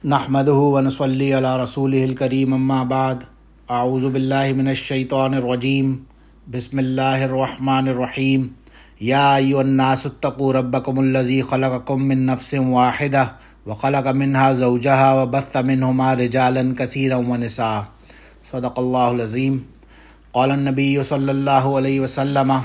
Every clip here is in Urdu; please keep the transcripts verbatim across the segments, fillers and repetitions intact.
نحمده ونصلي على رسوله الكريم اما بعد اعوذ بالله من الشيطان الرجيم بسم الله الرحمن الرحيم يا ايها الناس اتقوا ربكم الذي خلقكم من نفس واحدة وخلق منها زوجها وبث منهما رجالا كثيرا ونساء صدق الله العظيم. قال النبي صلى الله عليه وسلم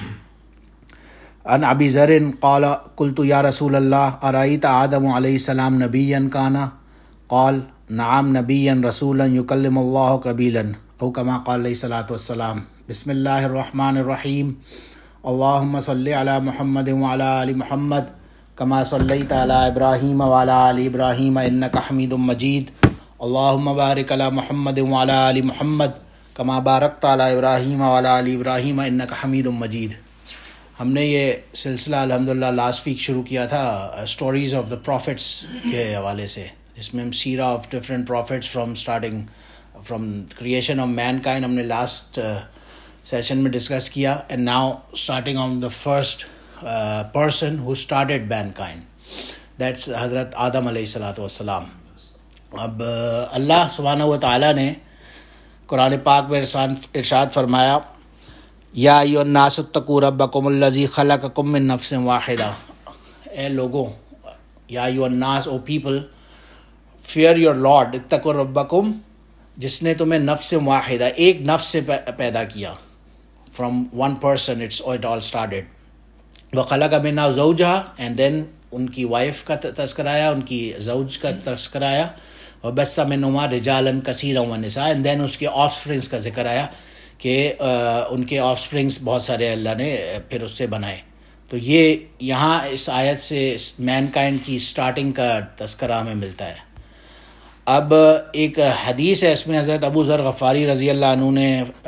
عن ابي ذر قال قلت يا رسول الله ارايت آدم عليه السلام نبيا كان قال نعم نبيا رسولا يكلم الله قبيلا او كما قال عليه الصلاة والسلام. بسم الله الرحمن الرحيم. اللهم صل على محمد وعلى آل محمد كما صليت على ابراهيم وعلى آل ابراهيم انك حميد مجيد. اللهم بارك على محمد وعلى آل محمد كما باركت على ابراهيم وعلى آل ابراهيم انك حميد مجيد. ہم نے یہ سلسلہ الحمدللہ لاسٹ ویک شروع کیا تھا اسٹوریز آف دا پروفٹس کے حوالے سے، جس میں ہم سیرہ of different prophets from starting from creation of mankind ہم نے لاسٹ سیشن میں ڈسکس کیا. And now starting on the first person who started mankind, that's حضرت آدم علیہ الصلاۃ والسلام. اب اللہ سبحانہ و تعالیٰ نے قرآن پاک میں ارشاد فرمایا یا ایھا الناس اتقوا ربکم الذی خلقکم من نفس واحدہ، اے لوگوں، یا ایھا الناس، O people, fear your lord, اتقوا ربکم، جس نے تمہیں نفس واحدہ، ایک نفس سے پیدا کیا، from one person it's it all started. وخلق منہا زوجہا، اینڈ دین ان کی وائف کا تذکرہ آیا، ان کی زوج کا تذکرہ آیا. وبث منہما رجالا کثیرا ونساء، اینڈ دین اس کے آف اسپرنگس کا ذکر آیا کہ ان کے آف اسپرنگس بہت سارے اللہ نے پھر اس سے بنائے. تو یہ یہاں اس آیت سے مین کائنڈ کی اسٹارٹنگ کا تذکرہ ہمیں ملتا ہے. اب ایک حدیث ہے، اس میں حضرت ابو ذر غفاری رضی اللہ عنہ نے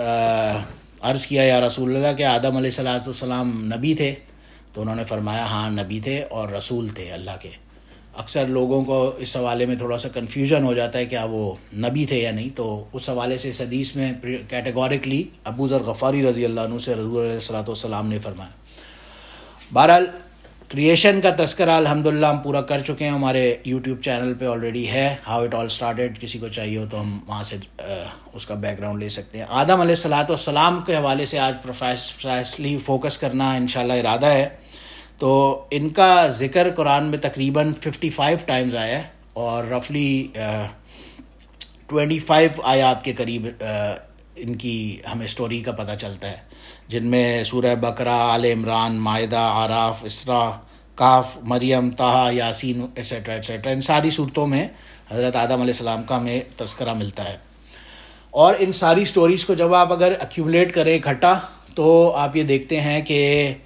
عرض کیا یا رسول اللہ کہ آدم علیہ الصلاۃ والسلام نبی تھے؟ تو انہوں نے فرمایا ہاں نبی تھے اور رسول تھے اللہ کے. اکثر لوگوں کو اس حوالے میں تھوڑا سا کنفیوژن ہو جاتا ہے کہ وہ نبی تھے یا نہیں، تو اس حوالے سے اس حدیث میں کیٹیگورکلی ابو ذر غفاری رضی اللہ عنہ سے رسول علیہ الصلوۃ والسلام نے فرمایا. بہرحال کریشن کا تذکرہ الحمدللہ ہم پورا کر چکے ہیں، ہمارے یوٹیوب چینل پہ آلریڈی ہے، ہاؤ اٹ آل اسٹارٹیڈ. کسی کو چاہیے ہو تو ہم وہاں سے اس کا بیک گراؤنڈ لے سکتے ہیں. آدم علیہ الصلوۃ والسلام کے حوالے سے آج پرائسلی فوکس کرنا انشاءاللہ ارادہ ہے. تو ان کا ذکر قرآن میں تقریباً ففٹی فائیو ٹائمز آیا ہے اور رفلی ٹوینٹی فائیو آیات کے قریب ان کی ہمیں سٹوری کا پتہ چلتا ہے، جن میں سورہ بقرہ، آل عمران، مائدہ، اعراف، اسراء، کہف، مریم، طٰہٰ، یاسین ایٹسیٹرا ایٹسیٹرا، ان ساری صورتوں میں حضرت آدم علیہ السلام کا ہمیں تذکرہ ملتا ہے. اور ان ساری سٹوریز کو جب آپ اگر ایکیومولیٹ کریں اکٹھا تو آپ یہ دیکھتے ہیں کہ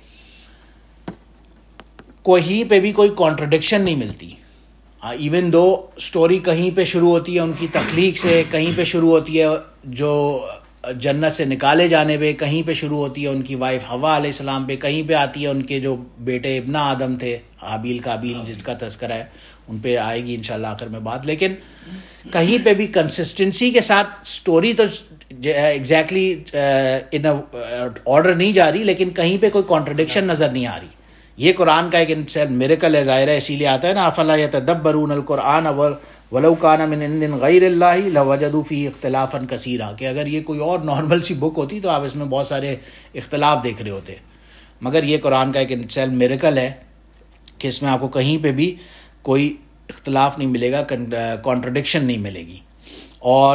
کہیں پہ بھی کوئی کانٹرڈکشن نہیں ملتی. ایون دو اسٹوری کہیں پہ شروع ہوتی ہے ان کی تخلیق سے، کہیں پہ شروع ہوتی ہے جو جنت سے نکالے جانے پہ، کہیں پہ شروع ہوتی ہے ان کی وائف حوا علیہ السلام پہ، کہیں پہ آتی ہے ان کے جو بیٹے ابن آدم تھے، حابیل قابیل جس کا تذکرہ ہے، ان پہ آئے گی انشاءاللہ آخر میں بات. لیکن کہیں پہ بھی کنسسٹنسی کے ساتھ اسٹوری تو ایگزیکٹلی ان آرڈر نہیں جا رہی، لیکن کہیں پہ کوئی کانٹرڈکشن نظر نہیں آ رہی. یہ قرآن کا ایک میریکل ہے، ظاہر ہے، اسی لیے آتا ہے نا افلا یتدبرون القرآن ولو کان من عند غیر اللہ لوجدوا فیہ اختلافا کثیرا، کہ اگر یہ کوئی اور نارمل سی بک ہوتی تو آپ اس میں بہت سارے اختلاف دیکھ رہے ہوتے. مگر یہ قرآن کا ایک انسیل میریکل ہے کہ اس میں آپ کو کہیں پہ بھی کوئی اختلاف نہیں ملے گا، کانٹرڈکشن نہیں ملے گی. اور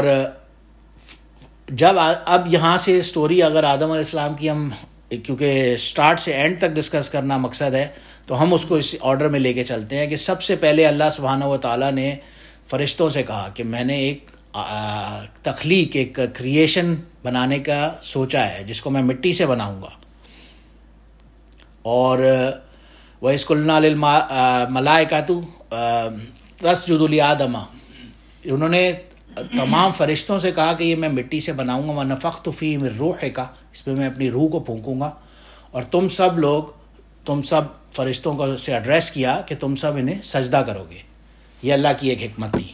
جب اب یہاں سے سٹوری اگر آدم علیہ السلام کی ہم، کیونکہ اسٹارٹ سے اینڈ تک ڈسکس کرنا مقصد ہے، تو ہم اس کو اس آرڈر میں لے کے چلتے ہیں کہ سب سے پہلے اللہ سبحانہ و تعالیٰ نے فرشتوں سے کہا کہ میں نے ایک تخلیق، ایک کریشن بنانے کا سوچا ہے جس کو میں مٹی سے بناؤں گا. اور وَإِذْ قُلْنَا لِلْمَلَائِكَةِ اسْجُدُوا لِآدَمَ، انہوں نے تمام فرشتوں سے کہا کہ یہ میں مٹی سے بناؤں گا. وَنَفَخْتُ فِيهِ مِن رُوحِكَ، اس میں میں اپنی روح کو پھونکوں گا. اور تم سب لوگ، تم سب فرشتوں کو سے ایڈریس کیا کہ تم سب انہیں سجدہ کرو گے. یہ اللہ کی ایک حکمت تھی.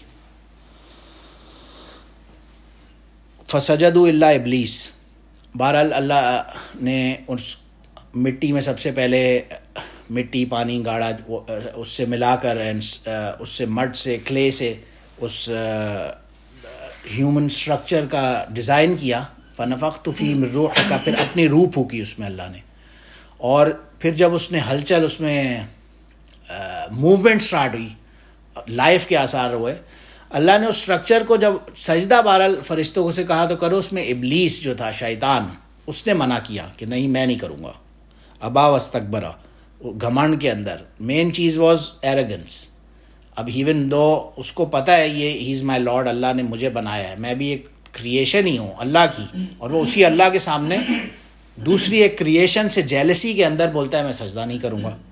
فَسَجَدُوا إِلَّا إِبْلِيسَ، بہرحال اللہ نے اس مٹی میں سب سے پہلے مٹی پانی گاڑا اس سے ملا کر اس سے مڈ سے کلے سے اس ہیومن اسٹرکچر کا ڈیزائن کیا. فنفخت فیہ من روح کا، پھر اپنی روح پھونکی اس میں اللہ نے. اور پھر جب اس نے ہلچل، اس میں موومنٹ سٹارٹ ہوئی، لائف کے آثار ہوئے، اللہ نے اس اسٹرکچر کو جب سجدہ بہرحال فرشتوں کو سے کہا تو کرو، اس میں ابلیس جو تھا شیطان، اس نے منع کیا کہ نہیں میں نہیں کروں گا. ابا واستکبر، گھمنڈ کے اندر مین چیز واز ایروگنس. اب ایون دو اس کو پتہ ہے یہ ہی از مائی لارڈ، اللہ نے مجھے بنایا ہے، میں بھی ایک کریشن ہی ہوں اللہ کی، اور وہ اسی اللہ کے سامنے دوسری ایک کریشن سے جیلسی کے اندر بولتا ہے میں سجدہ نہیں کروں گا.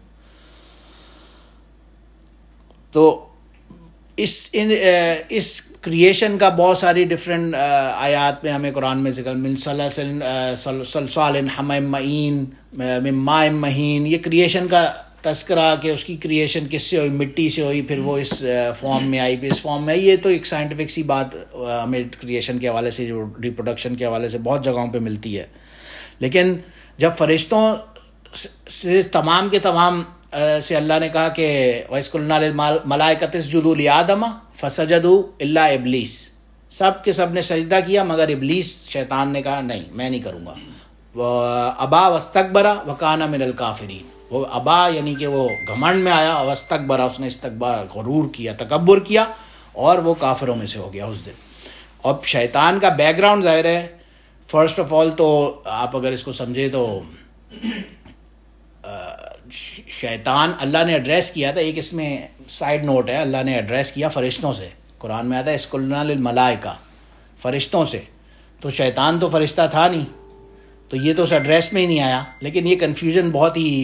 تو اس ان اس کریشن کا بہت ساری ڈفرینٹ آیات میں ہمیں قرآن میں ذکر، من صلصال حمیم معین من ماء مہین، یہ کریشن کا تذکرہ کہ اس کی کریشن کس سے ہوئی، مٹی سے ہوئی، پھر وہ اس فارم میں آئی، پھر اس فارم میں آئی. یہ تو ایک سائنٹیفک سی بات ہمیں کریشن کے حوالے سے، ریپروڈکشن کے حوالے سے بہت جگہوں پہ ملتی ہے. لیکن جب فرشتوں سے تمام کے تمام سے اللہ نے کہا کہ وَإِذْ قُلْنَا لِلْمَلَائِكَةِ اسْجُدُوا لِآدَمَ فَسَجَدُوا إِلَّا إِبْلِيسَ، سب کے سب نے سجدہ کیا مگر ابلیس شیطان نے کہا نہیں میں نہیں کروں گا. ابا واستکبر وکان من الکافرین، وہ ابا یعنی کہ وہ گھمنڈ میں آیا، واستکبر اس نے استکبار غرور کیا، تکبر کیا، اور وہ کافروں میں سے ہو گیا اس دن. اب شیطان کا بیک گراؤنڈ ظاہر ہے. فرسٹ آف آل تو آپ اگر اس کو سمجھے تو شیطان اللہ نے ایڈریس کیا تھا، ایک اس میں سائیڈ نوٹ ہے، اللہ نے ایڈریس کیا فرشتوں سے. قرآن میں آتا ہے اِذْ قُلْنَا لِلْمَلَائِكَةِ، فرشتوں سے. تو شیطان تو فرشتہ تھا نہیں، تو یہ تو اس ایڈریس میں ہی نہیں آیا. لیکن یہ کنفیوژن بہت ہی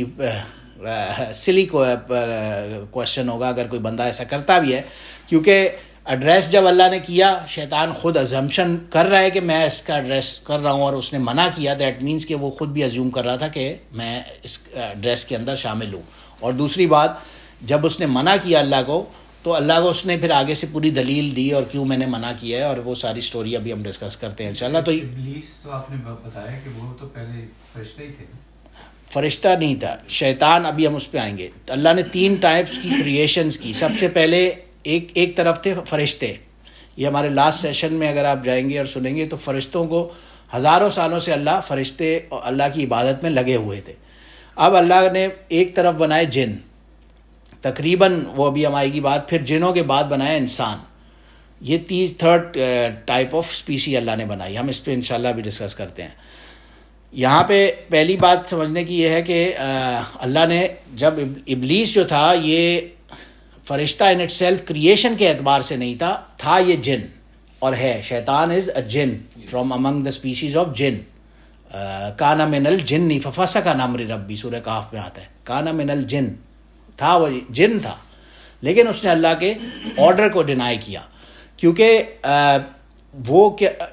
سلی کوشچن ہوگا اگر کوئی بندہ ایسا کرتا بھی ہے، کیونکہ ایڈریس جب اللہ نے کیا، شیطان خود ازمپشن کر رہا ہے کہ میں اس کا ایڈریس کر رہا ہوں، اور اس نے منع کیا، دیٹ مینس کہ وہ خود بھی ازیوم کر رہا تھا کہ میں اس ایڈریس کے اندر شامل ہوں. اور دوسری بات، جب اس نے منع کیا اللہ کو، تو اللہ کو اس نے پھر آگے سے پوری دلیل دی اور کیوں میں نے منع کیا ہے، اور وہ ساری سٹوری ابھی ہم ڈسکس کرتے ہیں انشاءاللہ. تو ابلیس تو آپ نے بتایا کہ وہ تو پہلے فرشتہ ہی تھے، فرشتہ نہیں تھا، شیطان. ابھی ہم اس پہ آئیں گے. اللہ نے تین ٹائپس کی کریشنز کی. سب سے پہلے ایک ایک طرف تھے فرشتے. یہ ہمارے لاسٹ سیشن میں اگر آپ جائیں گے اور سنیں گے تو فرشتوں کو ہزاروں سالوں سے اللہ فرشتے اور اللہ کی عبادت میں لگے ہوئے تھے. اب اللہ نے ایک طرف بنائے جن، تقریباً وہ ابھی ہم آئے گی بات. پھر جنوں کے بعد بنایا انسان. یہ تیس تھرڈ ٹائپ آف اسپیسی اللہ نے بنائی. ہم اس پہ انشاءاللہ بھی ڈسکس کرتے ہیں. یہاں پہ پہلی بات سمجھنے کی یہ ہے کہ اللہ نے جب ابلیس جو تھا یہ فرشتہ ان اٹ سیلف کریشن کے اعتبار سے نہیں تھا، تھا یہ جن اور ہے. شیطان is a jinn from among the species of jinn. کانا من الجن ففسق عن امر ربی، سورہ کہف میں آتا ہے. کانا من الجن، تھا وہ جن تھا، لیکن اس نے اللہ کے آرڈر کو ڈینائی کیا، کیونکہ وہ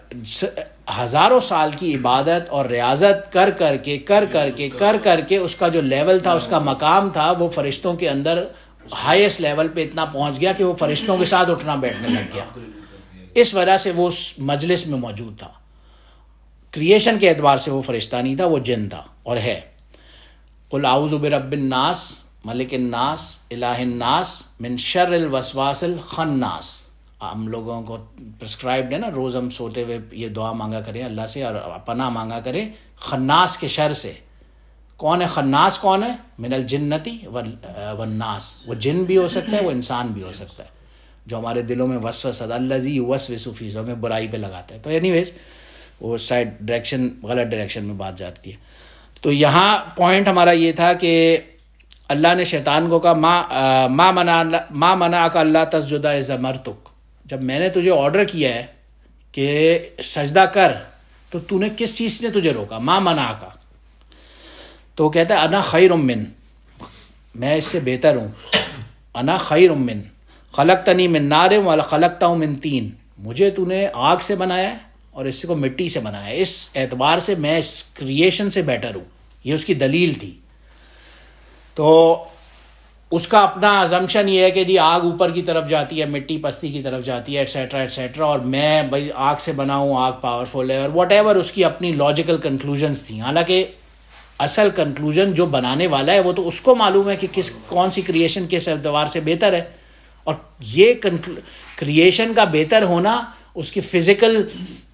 ہزاروں سال کی عبادت اور ریاضت کر کر کے کر کر کے کر کر کے اس کا جو لیول تھا، اس کا مقام تھا، وہ فرشتوں کے اندر ہائیسٹ لیول پہ اتنا پہنچ گیا کہ وہ فرشتوں کے ساتھ اٹھنا بیٹھنے لگ گیا. اس وجہ سے وہ اس مجلس میں موجود تھا. کریشن کے اعتبار سے وہ فرشتہ نہیں تھا، وہ جن تھا اور ہے. قل اعوذ برب الناس ملک الناس الہ الناس من شر الوسواس الخناس. ہم لوگوں کو پرسکرائبڈ ہے نا، روز ہم سوتے ہوئے یہ دعا مانگا کریں اللہ سے اور پناہ مانگا کریں خناس کے شر سے. کون ہے خناس؟ کون ہے؟ من الجنتی والناس. وہ جن بھی ہو سکتا ہے، وہ انسان بھی ہو سکتا ہے، جو ہمارے دلوں میں وسوسہ الذی یوسوس فی صدور، ہمیں برائی پہ لگاتا ہے. تو اینی ویز وہ سائڈ ڈائریکشن، غلط ڈائریکشن میں بات جاتی ہے. تو یہاں پوائنٹ ہمارا یہ تھا کہ اللہ نے شیطان کو کہا ما ما منع ما منعک اللہ تسجد اذ امرتک، جب میں نے تجھے آرڈر کیا ہے کہ سجدہ کر تو تو نے کس چیز نے تجھے روکا؟ ما منعک. تو وہ کہتا ہے انا خیر من، میں اس سے بہتر ہوں. انا خیر من خلقتنی من نار وخلقتہ من طین، مجھے تو نے آگ سے بنایا ہے اور اس کو مٹی سے بنایا ہے، اس اعتبار سے میں اس کریشن سے بیٹر ہوں. یہ اس کی دلیل تھی. تو اس کا اپنا ازمپشن یہ ہے کہ جی آگ اوپر کی طرف جاتی ہے، مٹی پستی کی طرف جاتی ہے، ایٹسیٹرا ایٹسیٹرا، اور میں بھائی آگ سے بنا ہوں، آگ پاورفل ہے، اور واٹ ایور اس کی اپنی لاجیکل کنکلوژنس تھیں. حالانکہ اصل کنکلوژن جو بنانے والا ہے وہ تو اس کو معلوم ہے کہ کس کون سی کریشن کس اعتبار سے بہتر ہے. اور یہ کریشن کا بہتر ہونا اس کی فزیکل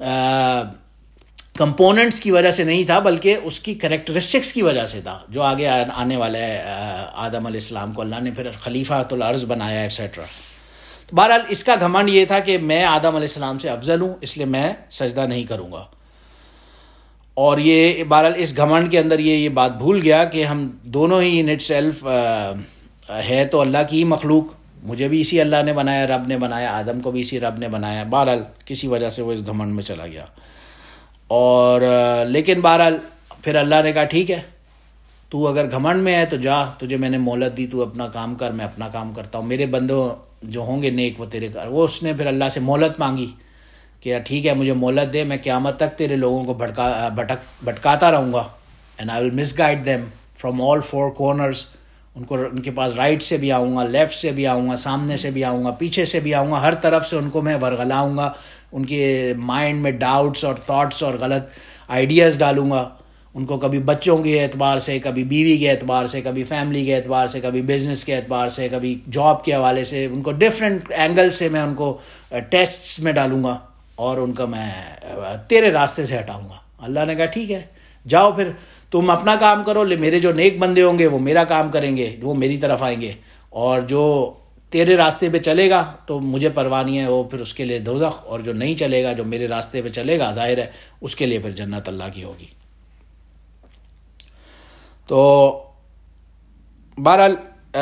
کمپوننٹس کی وجہ سے نہیں تھا، بلکہ اس کی کریکٹرسٹکس کی وجہ سے تھا، جو آگے آنے والا ہے آدم علیہ السلام کو اللہ نے پھر خلیفۃ الارض بنایا ایٹسیٹرا. تو بہرحال اس کا گھمنڈ یہ تھا کہ میں آدم علیہ السلام سے افضل ہوں، اس لیے میں سجدہ نہیں کروں گا. اور یہ بہرحال اس گھمنڈ کے اندر یہ یہ بات بھول گیا کہ ہم دونوں ہی ان اٹ سیلف ہے تو اللہ کی مخلوق، مجھے بھی اسی اللہ نے بنایا، رب نے بنایا، آدم کو بھی اسی رب نے بنایا. بہرحال کسی وجہ سے وہ اس گھمنڈ میں چلا گیا. اور لیکن بہرحال پھر اللہ نے کہا ٹھیک ہے، تو اگر گھمنڈ میں ہے تو جا، تجھے میں نے مہلت دی، تو اپنا کام کر، میں اپنا کام کرتا ہوں، میرے بندوں جو ہوں گے نیک وہ تیرے کر. وہ اس نے پھر اللہ سے مہلت مانگی کہ ٹھیک ہے مجھے مہلت دے، میں قیامت تک تیرے لوگوں کو بھٹکا بھٹک بھٹکاتا رہوں گا. And I will misguide them from all four corners. ان کو ان کے پاس رائٹ سے بھی آؤں گا، لیفٹ سے بھی آؤں گا، سامنے سے بھی آؤں گا، پیچھے سے بھی آؤں گا، ہر طرف سے ان کو میں ورغلاؤں گا. ان کے مائنڈ میں ڈاؤٹس اور تھاٹس اور غلط آئیڈیاز ڈالوں گا. ان کو کبھی بچوں کے اعتبار سے، کبھی بیوی کے اعتبار سے، کبھی فیملی کے اعتبار سے، کبھی بزنس کے اعتبار سے، کبھی جاب کے حوالے سے، ان کو ڈفرینٹ اینگل سے میں ان کو ٹیسٹس میں ڈالوں گا اور ان کا میں تیرے راستے سے ہٹاؤں گا. اللہ نے کہا ٹھیک ہے جاؤ، پھر تم اپنا کام کرو، میرے جو نیک بندے ہوں گے وہ میرا کام کریں گے، وہ میری طرف آئیں گے، اور جو تیرے راستے پہ چلے گا تو مجھے پرواہ نہیں ہے، وہ پھر اس کے لیے دوزخ، اور جو نہیں چلے گا، جو میرے راستے پہ چلے گا، ظاہر ہے اس کے لیے پھر جنت اللہ کی ہوگی. تو بہرحال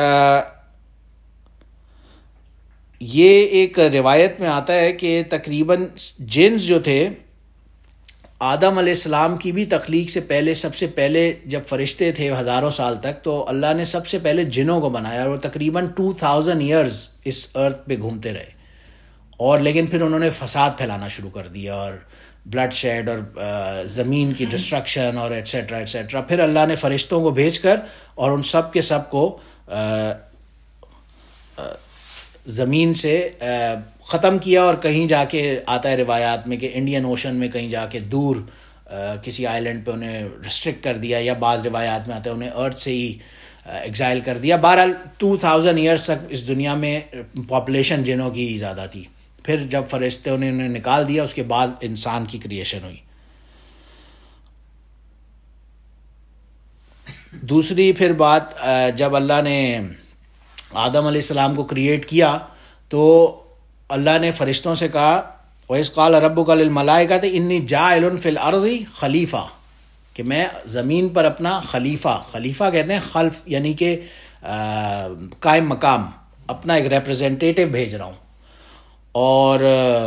یہ ایک روایت میں آتا ہے کہ تقریباً جنس جو تھے آدم علیہ السلام کی بھی تخلیق سے پہلے، سب سے پہلے جب فرشتے تھے ہزاروں سال تک، تو اللہ نے سب سے پہلے جنوں کو بنایا، اور وہ تقریباً ٹو تھاؤزینڈ ایئرز اس ارتھ پہ گھومتے رہے. اور لیکن پھر انہوں نے فساد پھیلانا شروع کر دیا، اور بلڈ شیڈ، اور زمین کی ڈسٹرکشن، اور ایٹسیٹرا ایٹسیٹرا. پھر اللہ نے فرشتوں کو بھیج کر اور ان سب کے سب کو زمین سے ختم کیا. اور کہیں جا کے آتا ہے روایات میں کہ انڈین اوشن میں کہیں جا کے دور کسی آئی لینڈ پہ انہیں ریسٹرکٹ کر دیا، یا بعض روایات میں آتا ہے انہیں ارتھ سے ہی ایگزائل کر دیا. بہرحال ٹو تھاؤزینڈ ایئرس تک اس دنیا میں پاپولیشن جنوں کی ہی زیادہ تھی. پھر جب فرشتوں نے انہیں نکال دیا، اس کے بعد انسان کی کریشن ہوئی. دوسری پھر بات، جب اللہ نے آدم علیہ السلام کو کریٹ کیا تو اللہ نے فرشتوں سے کہا وَإِذْ قَالَ رَبُّكَ لِلْمَلَائِكَةِ إِنِّي جَاعِلٌ فِي الْأَرْضِ خلیفہ، کہ میں زمین پر اپنا خلیفہ، خلیفہ کہتے ہیں خلف، یعنی کہ قائم مقام، اپنا ایک ریپرزینٹیٹیو بھیج رہا ہوں. اور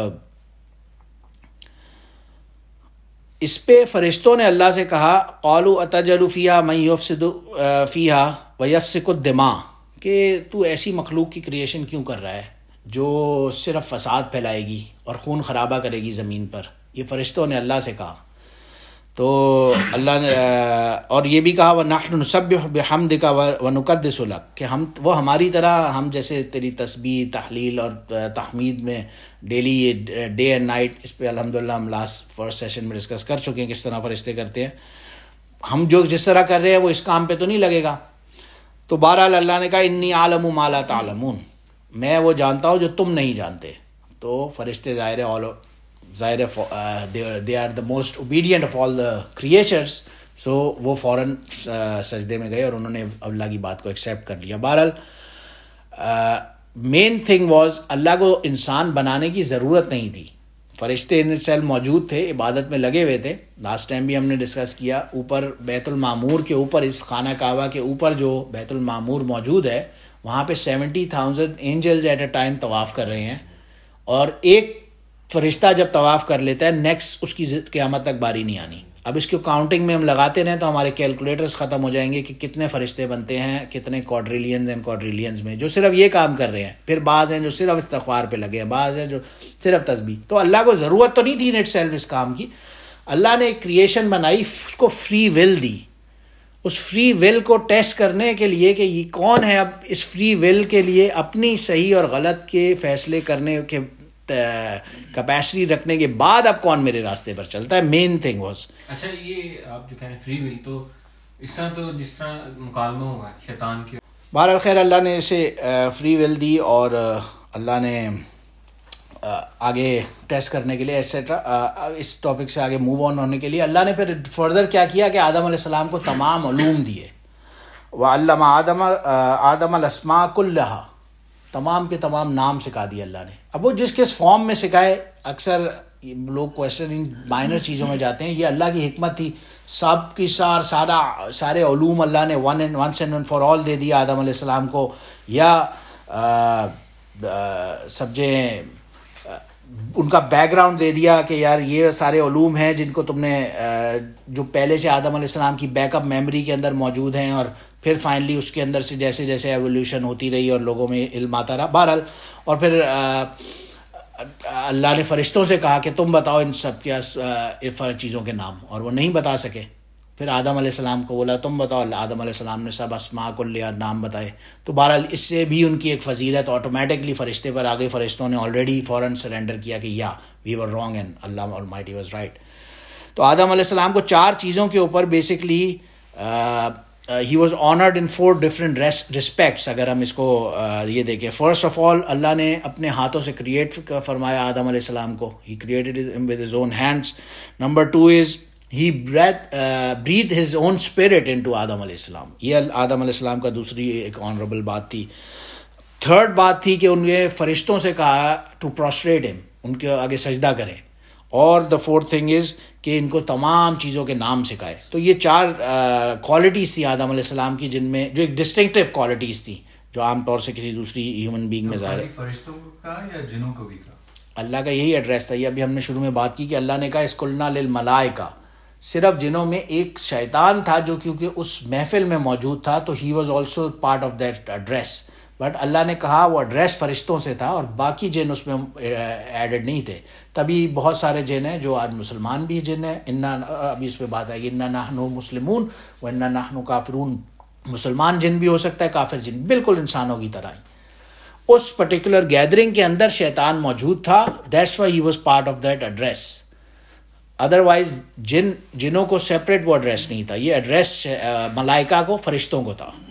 اس پہ فرشتوں نے اللہ سے کہا قَالُوا أَتَجْعَلُ فِيهَا مَن يُفْسِدُ فِيهَا وَيَسْفِكُ الدِّمَاءَ، کہ تو ایسی مخلوق کی کریشن کیوں کر رہا ہے جو صرف فساد پھیلائے گی اور خون خرابہ کرے گی زمین پر. یہ فرشتوں نے اللہ سے کہا. تو اللہ نے اور یہ بھی کہا وَنَحْنُ نُسَبِّحُ بِحَمْدِكَ وَنُقَدِّسُ لَكَ، کہ ہم وہ ہماری طرح، ہم جیسے تیری تسبیح، تحلیل اور تحمید میں ڈیلی ڈے اینڈ نائٹ، اس پہ الحمدللہ ہم لاسٹ فرسٹ سیشن میں ڈسکس کر چکے ہیں کس طرح فرشتے کرتے ہیں. ہم جو جس طرح کر رہے ہیں وہ اس کام پہ تو نہیں لگے گا. تو بہرحال اللہ نے کہا انی عالم ما لا تعلمون، میں وہ جانتا ہوں جو تم نہیں جانتے. تو فرشتے ظاہر ہے ظاہر they are the most obedient of all the creatures, so وہ فوراً سجدے میں گئے اور انہوں نے اللہ کی بات کو ایکسیپٹ کر لیا. بہرحال مین تھنگ واز اللہ کو انسان بنانے کی ضرورت نہیں تھی. فرشتے ان سیل موجود تھے، عبادت میں لگے ہوئے تھے. لاسٹ ٹائم بھی ہم نے ڈسکس کیا، اوپر بیت المعمور کے اوپر، اس خانہ کعبہ کے اوپر جو بیت المعمور موجود ہے، وہاں پہ seventy thousand angels at a time طواف کر رہے ہیں. اور ایک فرشتہ جب طواف کر لیتا ہے، نیکسٹ اس کی قیامت تک باری نہیں آنی. اب اس کو کاؤنٹنگ میں ہم لگاتے رہیں تو ہمارے کیلکولیٹرز ختم ہو جائیں گے کہ کتنے فرشتے بنتے ہیں، کتنے کوادریلینز اینڈ کوادریلینز میں جو صرف یہ کام کر رہے ہیں. پھر بعض ہیں جو صرف استغفار پہ لگے ہیں، بعض ہیں جو صرف تسبیح. تو اللہ کو ضرورت تو نہیں تھی نیٹ سیلف اس کام کی. اللہ نے ایک کریشن بنائی، اس کو free will the. Us free will کو ٹیسٹ کرنے کے لیے کہ یہ کون ہے اب اس فری ول کے لیے اپنی صحیح اور غلط کے فیصلے کرنے کے کیپیسٹی رکھنے کے بعد اب کون میرے راستے پر چلتا ہے. Main thing was. اچھا، یہ آپ جو کہہ رہے ہیں فری ول، تو اس طرح تو جس طرح مکالمہ ہوا ہے شیطان کی بہرحال خیر اللہ نے اسے فری ول دی اور اللہ نے آگے ٹیسٹ کرنے کے لیے ایٹسیٹرا اس ٹاپک سے آگے موو آن ہونے کے لیے اللہ نے پھر فردر کیا کیا کہ آدم علیہ السلام کو تمام علوم دیے. وعلم آدم آدم الاسماء کلہا، تمام کے تمام نام سکھا دیے اللہ نے. اب وہ جس کس فارم میں سکھائے، اکثر لوگ کویشچن ان مائنر چیزوں میں جاتے ہیں، یہ اللہ کی حکمت تھی. سب کی سار سارا سارے علوم اللہ نے one and once and for all دے دیا آدم علیہ السلام کو، یا سمجھیں ان کا بیک گراؤنڈ دے دیا کہ یار یہ سارے علوم ہیں جن کو تم نے جو پہلے سے آدم علیہ السلام کی بیک اپ میموری کے اندر موجود ہیں، اور پھر فائنلی اس کے اندر سے جیسے جیسے ایولیوشن ہوتی رہی اور لوگوں میں علم آتا رہا. بہرحال اور پھر اللہ نے فرشتوں سے کہا کہ تم بتاؤ ان سب کے چیزوں کے نام، اور وہ نہیں بتا سکے. پھر آدم علیہ السلام کو بولا تم بتاؤ، آدم علیہ السلام نے سب اسماء کو لیا، نام بتائے. تو بہرحال اس سے بھی ان کی ایک فضیلت آٹومیٹکلی فرشتے پر آگے، فرشتوں نے آلریڈی فوراً سرنڈر کیا کہ یا وی ور رانگ اینڈ اللہ آلمائٹی واز رائٹ. تو آدم علیہ السلام کو چار چیزوں کے اوپر بیسکلی ہی was honoured in four different respects. اگر ہم اس کو یہ دیکھیں، فرسٹ آف آل اللہ نے اپنے ہاتھوں سے کریٹ فرمایا آدم علیہ السلام کو، he created with his own hands. Number two is he breathe his own spirit into Adam علیہ السلام. یہ آدم علیہ السلام کا دوسری ایک آنریبل بات تھی. تھرڈ بات تھی کہ ان کے فرشتوں سے کہا ٹو پروسٹریٹ ہم، ان کے آگے سجدہ کریں. اور دا فورتھ تھنگ از کہ ان کو تمام چیزوں کے نام سکھائے. تو یہ چار کوالٹیز تھی آدم علیہ السلام کی، جن میں جو ایک ڈسٹنکٹیو کوالٹیز تھیں جو عام طور سے کسی دوسری ہیومن بینگ میں ظاہر ہے. فرشتوں کو کہا یا جنوں کو بھی کہا؟ اللہ کا یہی ایڈریس تھا. یہ ابھی ہم نے شروع میں بات کی کہ اللہ نے کہا اس قلنا للملائکہ. صرف جنوں میں ایک شیطان تھا جو کیونکہ اس محفل میں موجود تھا تو he was also part of that address, but اللہ نے کہا وہ ایڈریس فرشتوں سے تھا اور باقی جن اس میں ایڈڈ نہیں تھے. تبھی بہت سارے جن ہیں جو آج مسلمان بھی جن ہیں. انا ابھی اس پہ بات آئے گی، انا نحن مسلمون و انا نحن کافرون. مسلمان جن بھی ہو سکتا ہے، کافر جن بالکل انسانوں کی طرح ہی. اس پرٹیکولر گیدرنگ کے اندر شیطان موجود تھا، that's why he was part of that address. Otherwise جن جنوں کو سیپریٹ وہ ایڈریس نہیں تھا. یہ ایڈریس ملائکہ کو، فرشتوں کو تھا.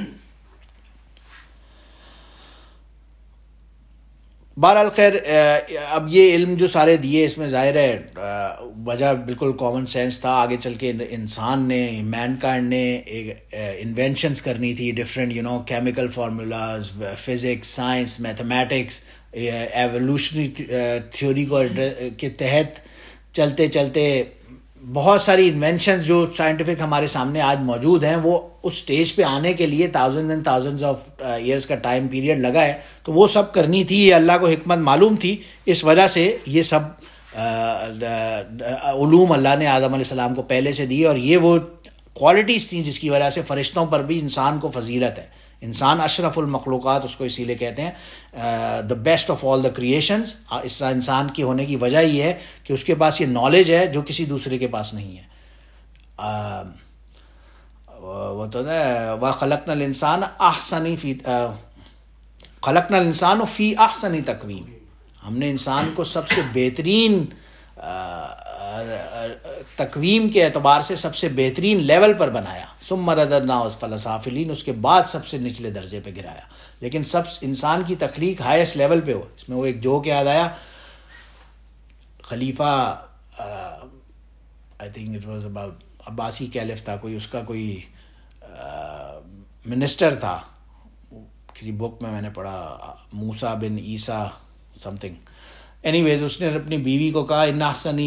بہرحال خیر اب یہ علم جو سارے دیے اس میں ظاہر ہے وجہ بالکل کامن سینس تھا. آگے چل کے انسان نے، مین کائنڈ نے انوینشنس کرنی تھی different you know chemical formulas, physics, science, mathematics, evolutionary theory کو کے تحت چلتے چلتے بہت ساری انوینشنز جو سائنٹیفک ہمارے سامنے آج موجود ہیں وہ اس سٹیج پہ آنے کے لیے thousand and thousands of years کا ٹائم پیریڈ لگا ہے. تو وہ سب کرنی تھی، یہ اللہ کو حکمت معلوم تھی. اس وجہ سے یہ سب علوم اللہ نے آدم علیہ السلام کو پہلے سے دی، اور یہ وہ کوالٹیز تھیں جس کی وجہ سے فرشتوں پر بھی انسان کو فضیلت ہے. انسان اشرف المخلوقات اس کو اسی لیے کہتے ہیں، the best of all the creations. اس انسان کی ہونے کی وجہ یہ ہے کہ اس کے پاس یہ نالج ہے جو کسی دوسرے کے پاس نہیں ہے. وہ تو وَخَلَقْنَا الْإِنسَانَ أَحْسَنِ فِي خَلَقْنَا الْإِنسَانَ فِي أَحْسَنِ تَقْوِيمٍ. ہم نے انسان کو سب سے بہترین تقویم کے اعتبار سے سب سے بہترین لیول پر بنایا. ثم رددناه اسفل سافلین، اس کے بعد سب سے نچلے درجے پہ گرایا. لیکن سب انسان کی تخلیق ہائیسٹ لیول پہ ہو. اس میں وہ ایک جوک یاد آیا، خلیفہ I think it was about عباسی کیلف تھا کوئی، اس کا کوئی منسٹر تھا، کسی بک میں میں نے پڑھا، موسیٰ بن عیسیٰ سم تھنگ. اینی ویز اس نے اپنی بیوی کو کہا ان احسنی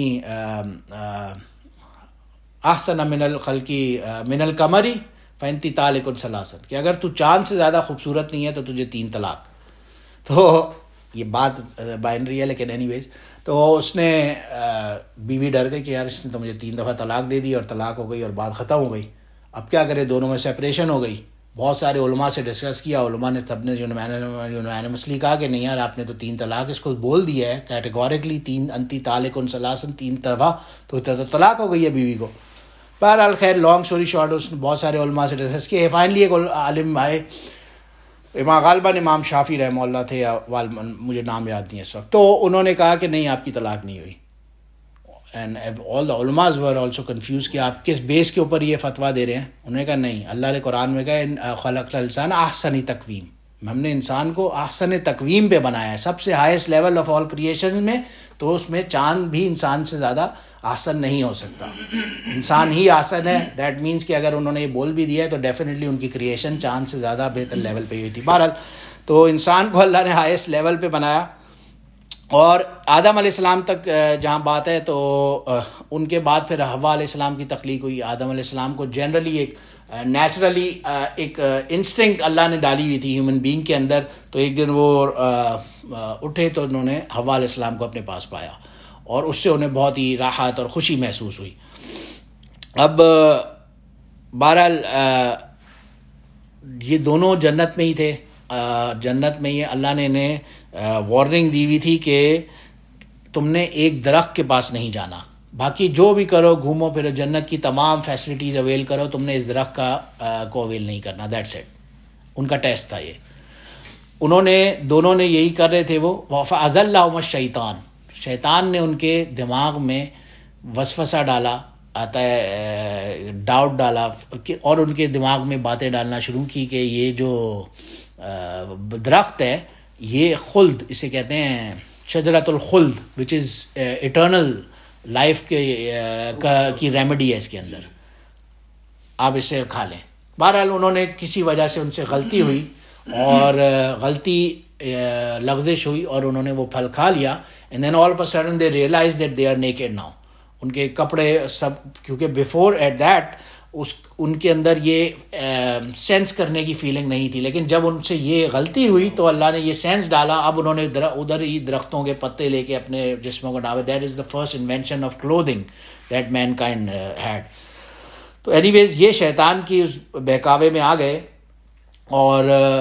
احسن من الخلقی من القمری فانتی طالق ثلاثا، کہ اگر تو چاند سے زیادہ خوبصورت نہیں ہے تو تجھے تین طلاق. تو یہ بات بائنری ہے لیکن اینی ویز تو اس نے بیوی ڈر گئی کہ یار اس نے تو مجھے تین دفعہ طلاق دے دی اور طلاق ہو گئی اور بات ختم ہو گئی. اب کیا کرے، دونوں میں سیپریشن ہو گئی. بہت سارے علماء سے ڈسکس کیا، علماء نے سب نے یونانیمسلی کہا کہ نہیں یار آپ نے تو تین طلاق اس کو بول دیا ہے کیٹیگوریکلی، تین انتی طالق ثلاثا، تین دفعہ تو طلاق ہو گئی ہے بیوی کو. بہرحال خیر لانگ اسٹوری شارٹ اس نے بہت سارے علماء سے ڈسکس کیا. فائنلی ایک عالم آئے، امام غالباً امام شافعی رحمہ اللہ تھے یا مجھے نام یاد نہیں ہے اس وقت، تو انہوں نے کہا کہ نہیں آپ کی طلاق نہیں ہوئی. اینڈ آل دا علماز ور آلسو کنفیوز کہ آپ کس بیس کے اوپر یہ فتویٰ دے رہے ہیں. انہوں نے کہا نہیں, اللہ نے قرآن میں کہا خلق الانسان احسن تقویم, ہم نے انسان کو احسن تقویم پہ بنایا ہے, سب سے highest level of all creations میں, تو اس میں چاند بھی انسان سے زیادہ احسن نہیں ہو سکتا, انسان ہی احسن ہے. دیٹ مینس کہ اگر انہوں نے یہ بول بھی دیا ہے تو ڈیفینیٹلی ان کی کریشن چاند سے زیادہ بہتر لیول پہ ہوئی تھی. بہرحال تو انسان کو اللہ نے ہائیسٹ لیول پہ بنایا. اور آدم علیہ السلام تک جہاں بات ہے تو ان کے بعد پھر حوا علیہ السلام کی تخلیق ہوئی. آدم علیہ السلام کو جنرلی ایک نیچرلی ایک انسٹنکٹ اللہ نے ڈالی ہوئی تھی ہیومن بینگ کے اندر, تو ایک دن وہ اٹھے تو انہوں نے حوا علیہ السلام کو اپنے پاس پایا اور اس سے انہیں بہت ہی راحت اور خوشی محسوس ہوئی. اب بہرحال یہ دونوں جنت میں ہی تھے, جنت میں ہی اللہ نے انہیں وارننگ دی ہوئی تھی کہ تم نے ایک درخت کے پاس نہیں جانا, باقی جو بھی کرو گھومو پھرو جنت کی تمام فیسلٹیز اویل کرو, تم نے اس درخت کا کو اویل نہیں کرنا. دیٹس اٹ, ان کا ٹیسٹ تھا یہ. انہوں نے دونوں نے یہی کر رہے تھے. وہ فَأَزَلَّهُمَ الشَّيْطَانُ, شیطان نے ان کے دماغ میں وسوسہ ڈالا, آتا ہے ڈاؤٹ ڈالا, اور ان کے دماغ میں باتیں ڈالنا شروع کی کہ یہ جو درخت ہے یہ خلد, اسے کہتے ہیں شجرۃ الخلد, وچ از ایٹرنل لائف کے کی ریمیڈی ہے اس کے اندر, آپ اسے کھا لیں. بہرحال انہوں نے کسی وجہ سے ان سے غلطی ہوئی اور غلطی لغزش ہوئی اور انہوں نے وہ پھل کھا لیا. And then all of a sudden they realise that they are naked now. ان کے کپڑے سب, کیونکہ بیفور ایٹ دیٹ اس ان کے اندر یہ سینس کرنے کی فیلنگ نہیں تھی, لیکن جب ان سے یہ غلطی ہوئی تو اللہ نے یہ سینس ڈالا. اب انہوں نے ادھر ہی درختوں کے پتے لے کے اپنے جسموں کو ڈالے. That is the first invention of clothing that mankind had. تو اینی ویز یہ شیطان کی اس بہکاوے میں آ گئے. اور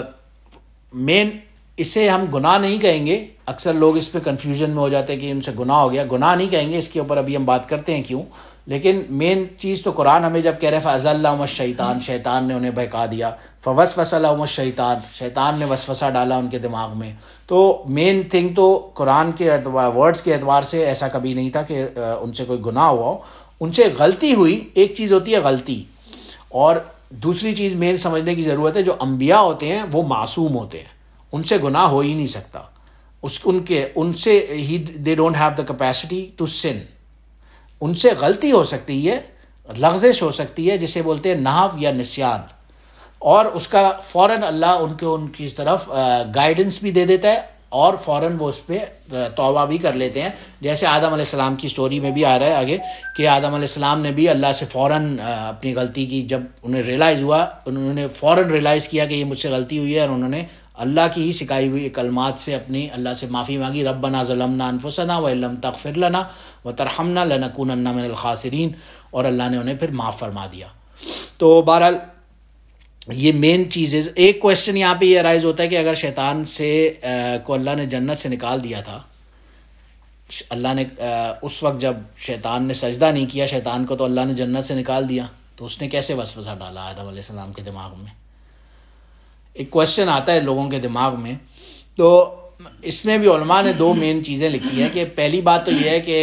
مین اسے ہم گناہ نہیں کہیں گے, اکثر لوگ اس پہ کنفیوژن میں ہو جاتے ہیں کہ ان سے گناہ ہو گیا. گناہ نہیں کہیں گے, اس کے اوپر ابھی ہم بات کرتے ہیں کیوں. لیکن مین چیز تو قرآن ہمیں جب کہہ رہے فَأَزَلَّهُمُ الشَّيْطَانُ, شیطان نے انہیں بہکا دیا. فَوَسْوَسَ لَهُمُ الشَّيْطَانُ, شیطان نے وسوسہ ڈالا ان کے دماغ میں. تو مین تھنگ تو قرآن کے ورڈز کے اعتبار سے ایسا کبھی نہیں تھا کہ ان سے کوئی گناہ ہوا ہو. ان سے غلطی ہوئی. ایک چیز ہوتی ہے غلطی, اور دوسری چیز مین سمجھنے کی ضرورت ہے, جو انبیاء ہوتے ہیں وہ معصوم ہوتے ہیں, ان سے گناہ ہو ہی نہیں سکتا. اس ان کے ان سے ہی they don't have the capacity to sin. ان سے غلطی ہو سکتی ہے, لغزش ہو سکتی ہے, جسے بولتے ہیں نحو یا نسیان, اور اس کا فوراً اللہ ان کو ان کی طرف گائیڈنس بھی دے دیتا ہے اور فوراً وہ اس پہ توبہ بھی کر لیتے ہیں. جیسے آدم علیہ السلام کی سٹوری میں بھی آ رہا ہے آگے کہ آدم علیہ السلام نے بھی اللہ سے فوراً اپنی غلطی کی. جب انہیں ریئلائز ہوا, انہوں نے فوراً ریئلائز کیا کہ یہ مجھ سے غلطی ہوئی ہے, اور انہوں نے اللہ کی ہی سکھائی ہوئی کلمات سے اپنی اللہ سے معافی مانگی. ربنا ظلمنا انفسنا وان لم تغفر لنا وترحمنا لنکونن من الخاسرین, اور اللہ نے انہیں پھر معاف فرما دیا. تو بہرحال یہ مین چیز ہے. ایک کویشچن یہاں پہ یہ ارائز ہوتا ہے کہ اگر شیطان سے کو اللہ نے جنت سے نکال دیا تھا, اللہ نے اس وقت جب شیطان نے سجدہ نہیں کیا شیطان کو, تو اللہ نے جنت سے نکال دیا, تو اس نے کیسے وسوسہ ڈالا آدم علیہ السلام کے دماغ میں؟ ایک کویشچن آتا ہے لوگوں کے دماغ میں. تو اس میں بھی علماء نے دو مین چیزیں لکھی ہیں. کہ پہلی بات تو یہ ہے کہ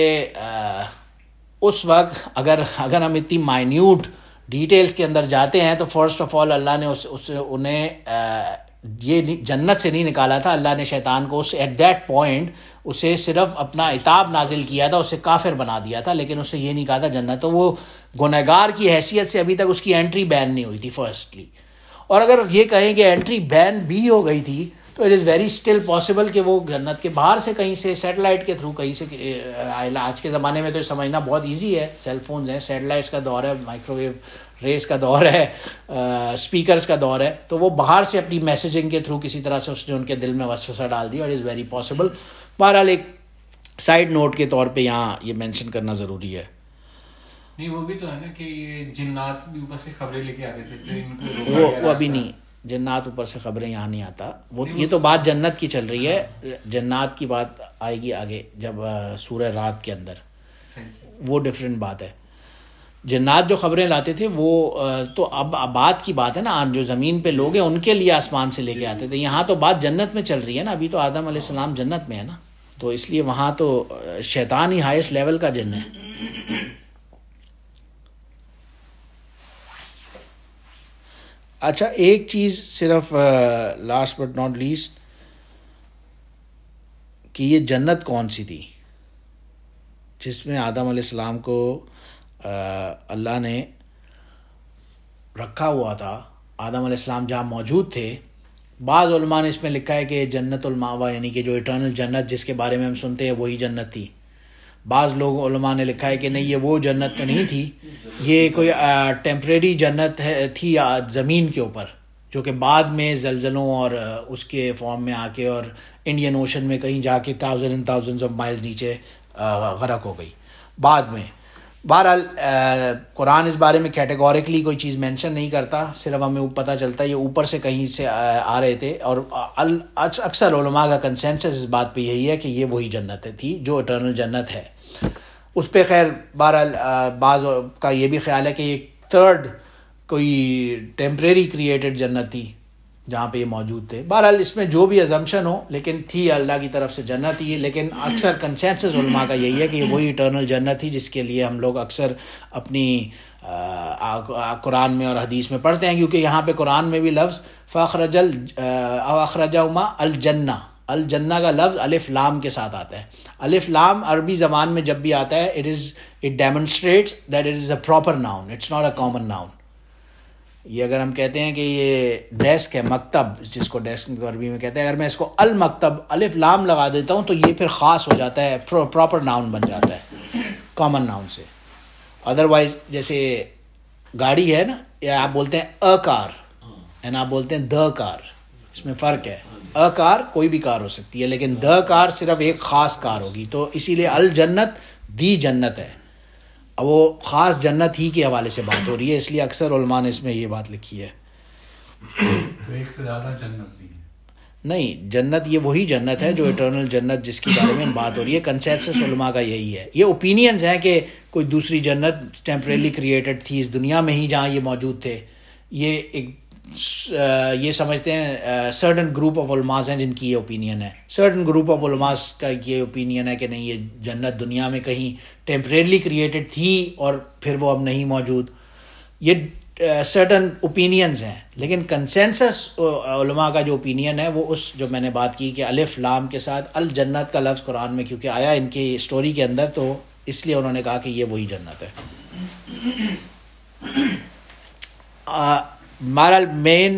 اس وقت اگر اگر ہم اتنی مائنیوٹ ڈیٹیلز کے اندر جاتے ہیں تو فرسٹ آف آل اللہ نے اس, اس انہیں یہ جنت سے نہیں نکالا تھا. اللہ نے شیطان کو اس ایٹ دیٹ پوائنٹ اسے صرف اپنا عتاب نازل کیا تھا, اسے کافر بنا دیا تھا, لیکن اسے یہ نہیں کہا تھا جنت. تو وہ گنہگار کی حیثیت سے ابھی تک اس کی انٹری بین نہیں ہوئی تھی فرسٹلی. اور اگر یہ کہیں کہ انٹری بین بھی ہو گئی تھی تو it is very still possible کہ وہ جنت کے باہر سے کہیں سے سیٹلائٹ کے تھرو کہیں سے, آج کے زمانے میں تو سمجھنا بہت ایزی ہے, سیل فونز ہیں, سیٹلائٹس کا دور ہے, مائکرو ویو ریز کا دور ہے, اسپیکرز کا دور ہے, تو وہ باہر سے اپنی میسیجنگ کے تھرو کسی طرح سے اس نے ان کے دل میں وسوسہ ڈال دیا. It is very possible. بہرحال ایک سائڈ نوٹ کے طور پہ یہاں یہ مینشن کرنا ضروری ہے. نہیں وہ بھی تو ہے نا کہ یہ جنات بھی اوپر سے خبریں لے کے آتے تھے, وہ وہ ابھی نہیں, جنات اوپر سے خبریں یہاں نہیں آتا. وہ یہ تو بات جنت کی چل رہی ہے, جنات کی بات آئے گی آگے جب سورہ رات کے اندر, وہ ڈفرینٹ بات ہے. جنات جو خبریں لاتے تھے وہ تو اب بات کی بات ہے نا, جو زمین پہ لوگ ہیں ان کے لیے آسمان سے لے کے آتے تھے. یہاں تو بات جنت میں چل رہی ہے نا, ابھی تو آدم علیہ السلام جنت میں ہے نا, تو اس لیے وہاں تو شیطان ہی ہائیسٹ لیول کا جن ہے. اچھا ایک چیز صرف لاسٹ بٹ ناٹ لیسٹ کہ یہ جنت کون سی تھی جس میں آدم علیہ السلام کو اللہ نے رکھا ہوا تھا. آدم علیہ السلام جہاں موجود تھے. بعض علماء نے اس میں لکھا ہے کہ جنت الماوا یعنی کہ جو اٹرنل جنت جس کے بارے میں ہم سنتے ہیں وہی جنت تھی. بعض لوگ علماء نے لکھا ہے کہ نہیں یہ وہ جنت تو نہیں تھی, یہ کوئی ٹیمپریری جنت ہے تھی زمین کے اوپر جو کہ بعد میں زلزلوں اور اس کے فارم میں آ کے اور انڈین اوشن میں کہیں جا کے thousand and thousand of miles نیچے غرق ہو گئی بعد میں. بہرحال قرآن اس بارے میں کیٹیگوریکلی کوئی چیز مینشن نہیں کرتا, صرف ہمیں پتہ چلتا ہے یہ اوپر سے کہیں سے آ رہے تھے. اور اکثر علماء کا کنسنسس اس بات پہ یہی ہے کہ یہ وہی جنت تھی جو اٹرنل جنت ہے. اس پہ خیر بہرحال بعض کا یہ بھی خیال ہے کہ یہ تھرڈ کوئی ٹیمپریری کریٹڈ جنت تھی جہاں پہ یہ موجود تھے. بہرحال اس میں جو بھی ازمپشن ہو لیکن تھی اللہ کی طرف سے جنت ہی. لیکن اکثر کنسنسس علماء کا یہی ہے کہ یہ وہی اٹرنل جنت تھی جس کے لیے ہم لوگ اکثر اپنی قرآن میں اور حدیث میں پڑھتے ہیں, کیونکہ یہاں پہ قرآن میں بھی لفظ فاخرج اخرجہما الجنہ, الجنہ کا لفظ الف لام کے ساتھ آتا ہے. الف لام عربی زبان میں جب بھی آتا ہے it is it demonstrates that it is a proper noun, it's not a common noun. یہ اگر ہم کہتے ہیں کہ یہ ڈیسک ہے مکتب جس کو ڈیسک عربی میں کہتے ہیں, اگر میں اس کو المکتب الف لام لگا دیتا ہوں تو یہ پھر خاص ہو جاتا ہے, پراپر ناؤن بن جاتا ہے کامن ناؤن سے. ادروائز جیسے گاڑی ہے نا, یا آپ بولتے ہیں اے کار اینڈ آپ بولتے ہیں دا کار, اس میں فرق ہے. اے کار کوئی بھی کار ہو سکتی ہے لیکن دا کار صرف ایک خاص کار ہوگی. تو اسی لیے الجنت دی جنت ہے, وہ خاص جنت ہی کے حوالے سے بات ہو رہی ہے, اس لیے اکثر علماء نے اس میں یہ بات لکھی ہے. تو ایک سے زیادہ جنت بھی ہے نہیں, جنت یہ وہی جنت ہے جو اٹرنل جنت جس کے بارے میں بات ہو رہی ہے. کنسنسس علماء کا یہی ہے. یہ اوپینینز ہیں کہ کوئی دوسری جنت ٹیمپریلی کریٹڈ تھی اس دنیا میں ہی جہاں یہ موجود تھے. یہ ایک یہ سمجھتے ہیں سرٹن گروپ آف علماء ہیں جن کی یہ اوپینین ہے. سرٹن گروپ آف علماء کا یہ اوپینین ہے کہ نہیں یہ جنت دنیا میں کہیں ٹیمپریرلی کریٹڈ تھی اور پھر وہ اب نہیں موجود. یہ سرٹن اوپینینز ہیں, لیکن کنسنسس علماء کا جو اوپینین ہے وہ اس جو میں نے بات کی کہ الف لام کے ساتھ الجنت کا لفظ قرآن میں کیونکہ آیا ان کی اسٹوری کے اندر, تو اس لیے انہوں نے کہا کہ یہ وہی جنت ہے. بہرحال مین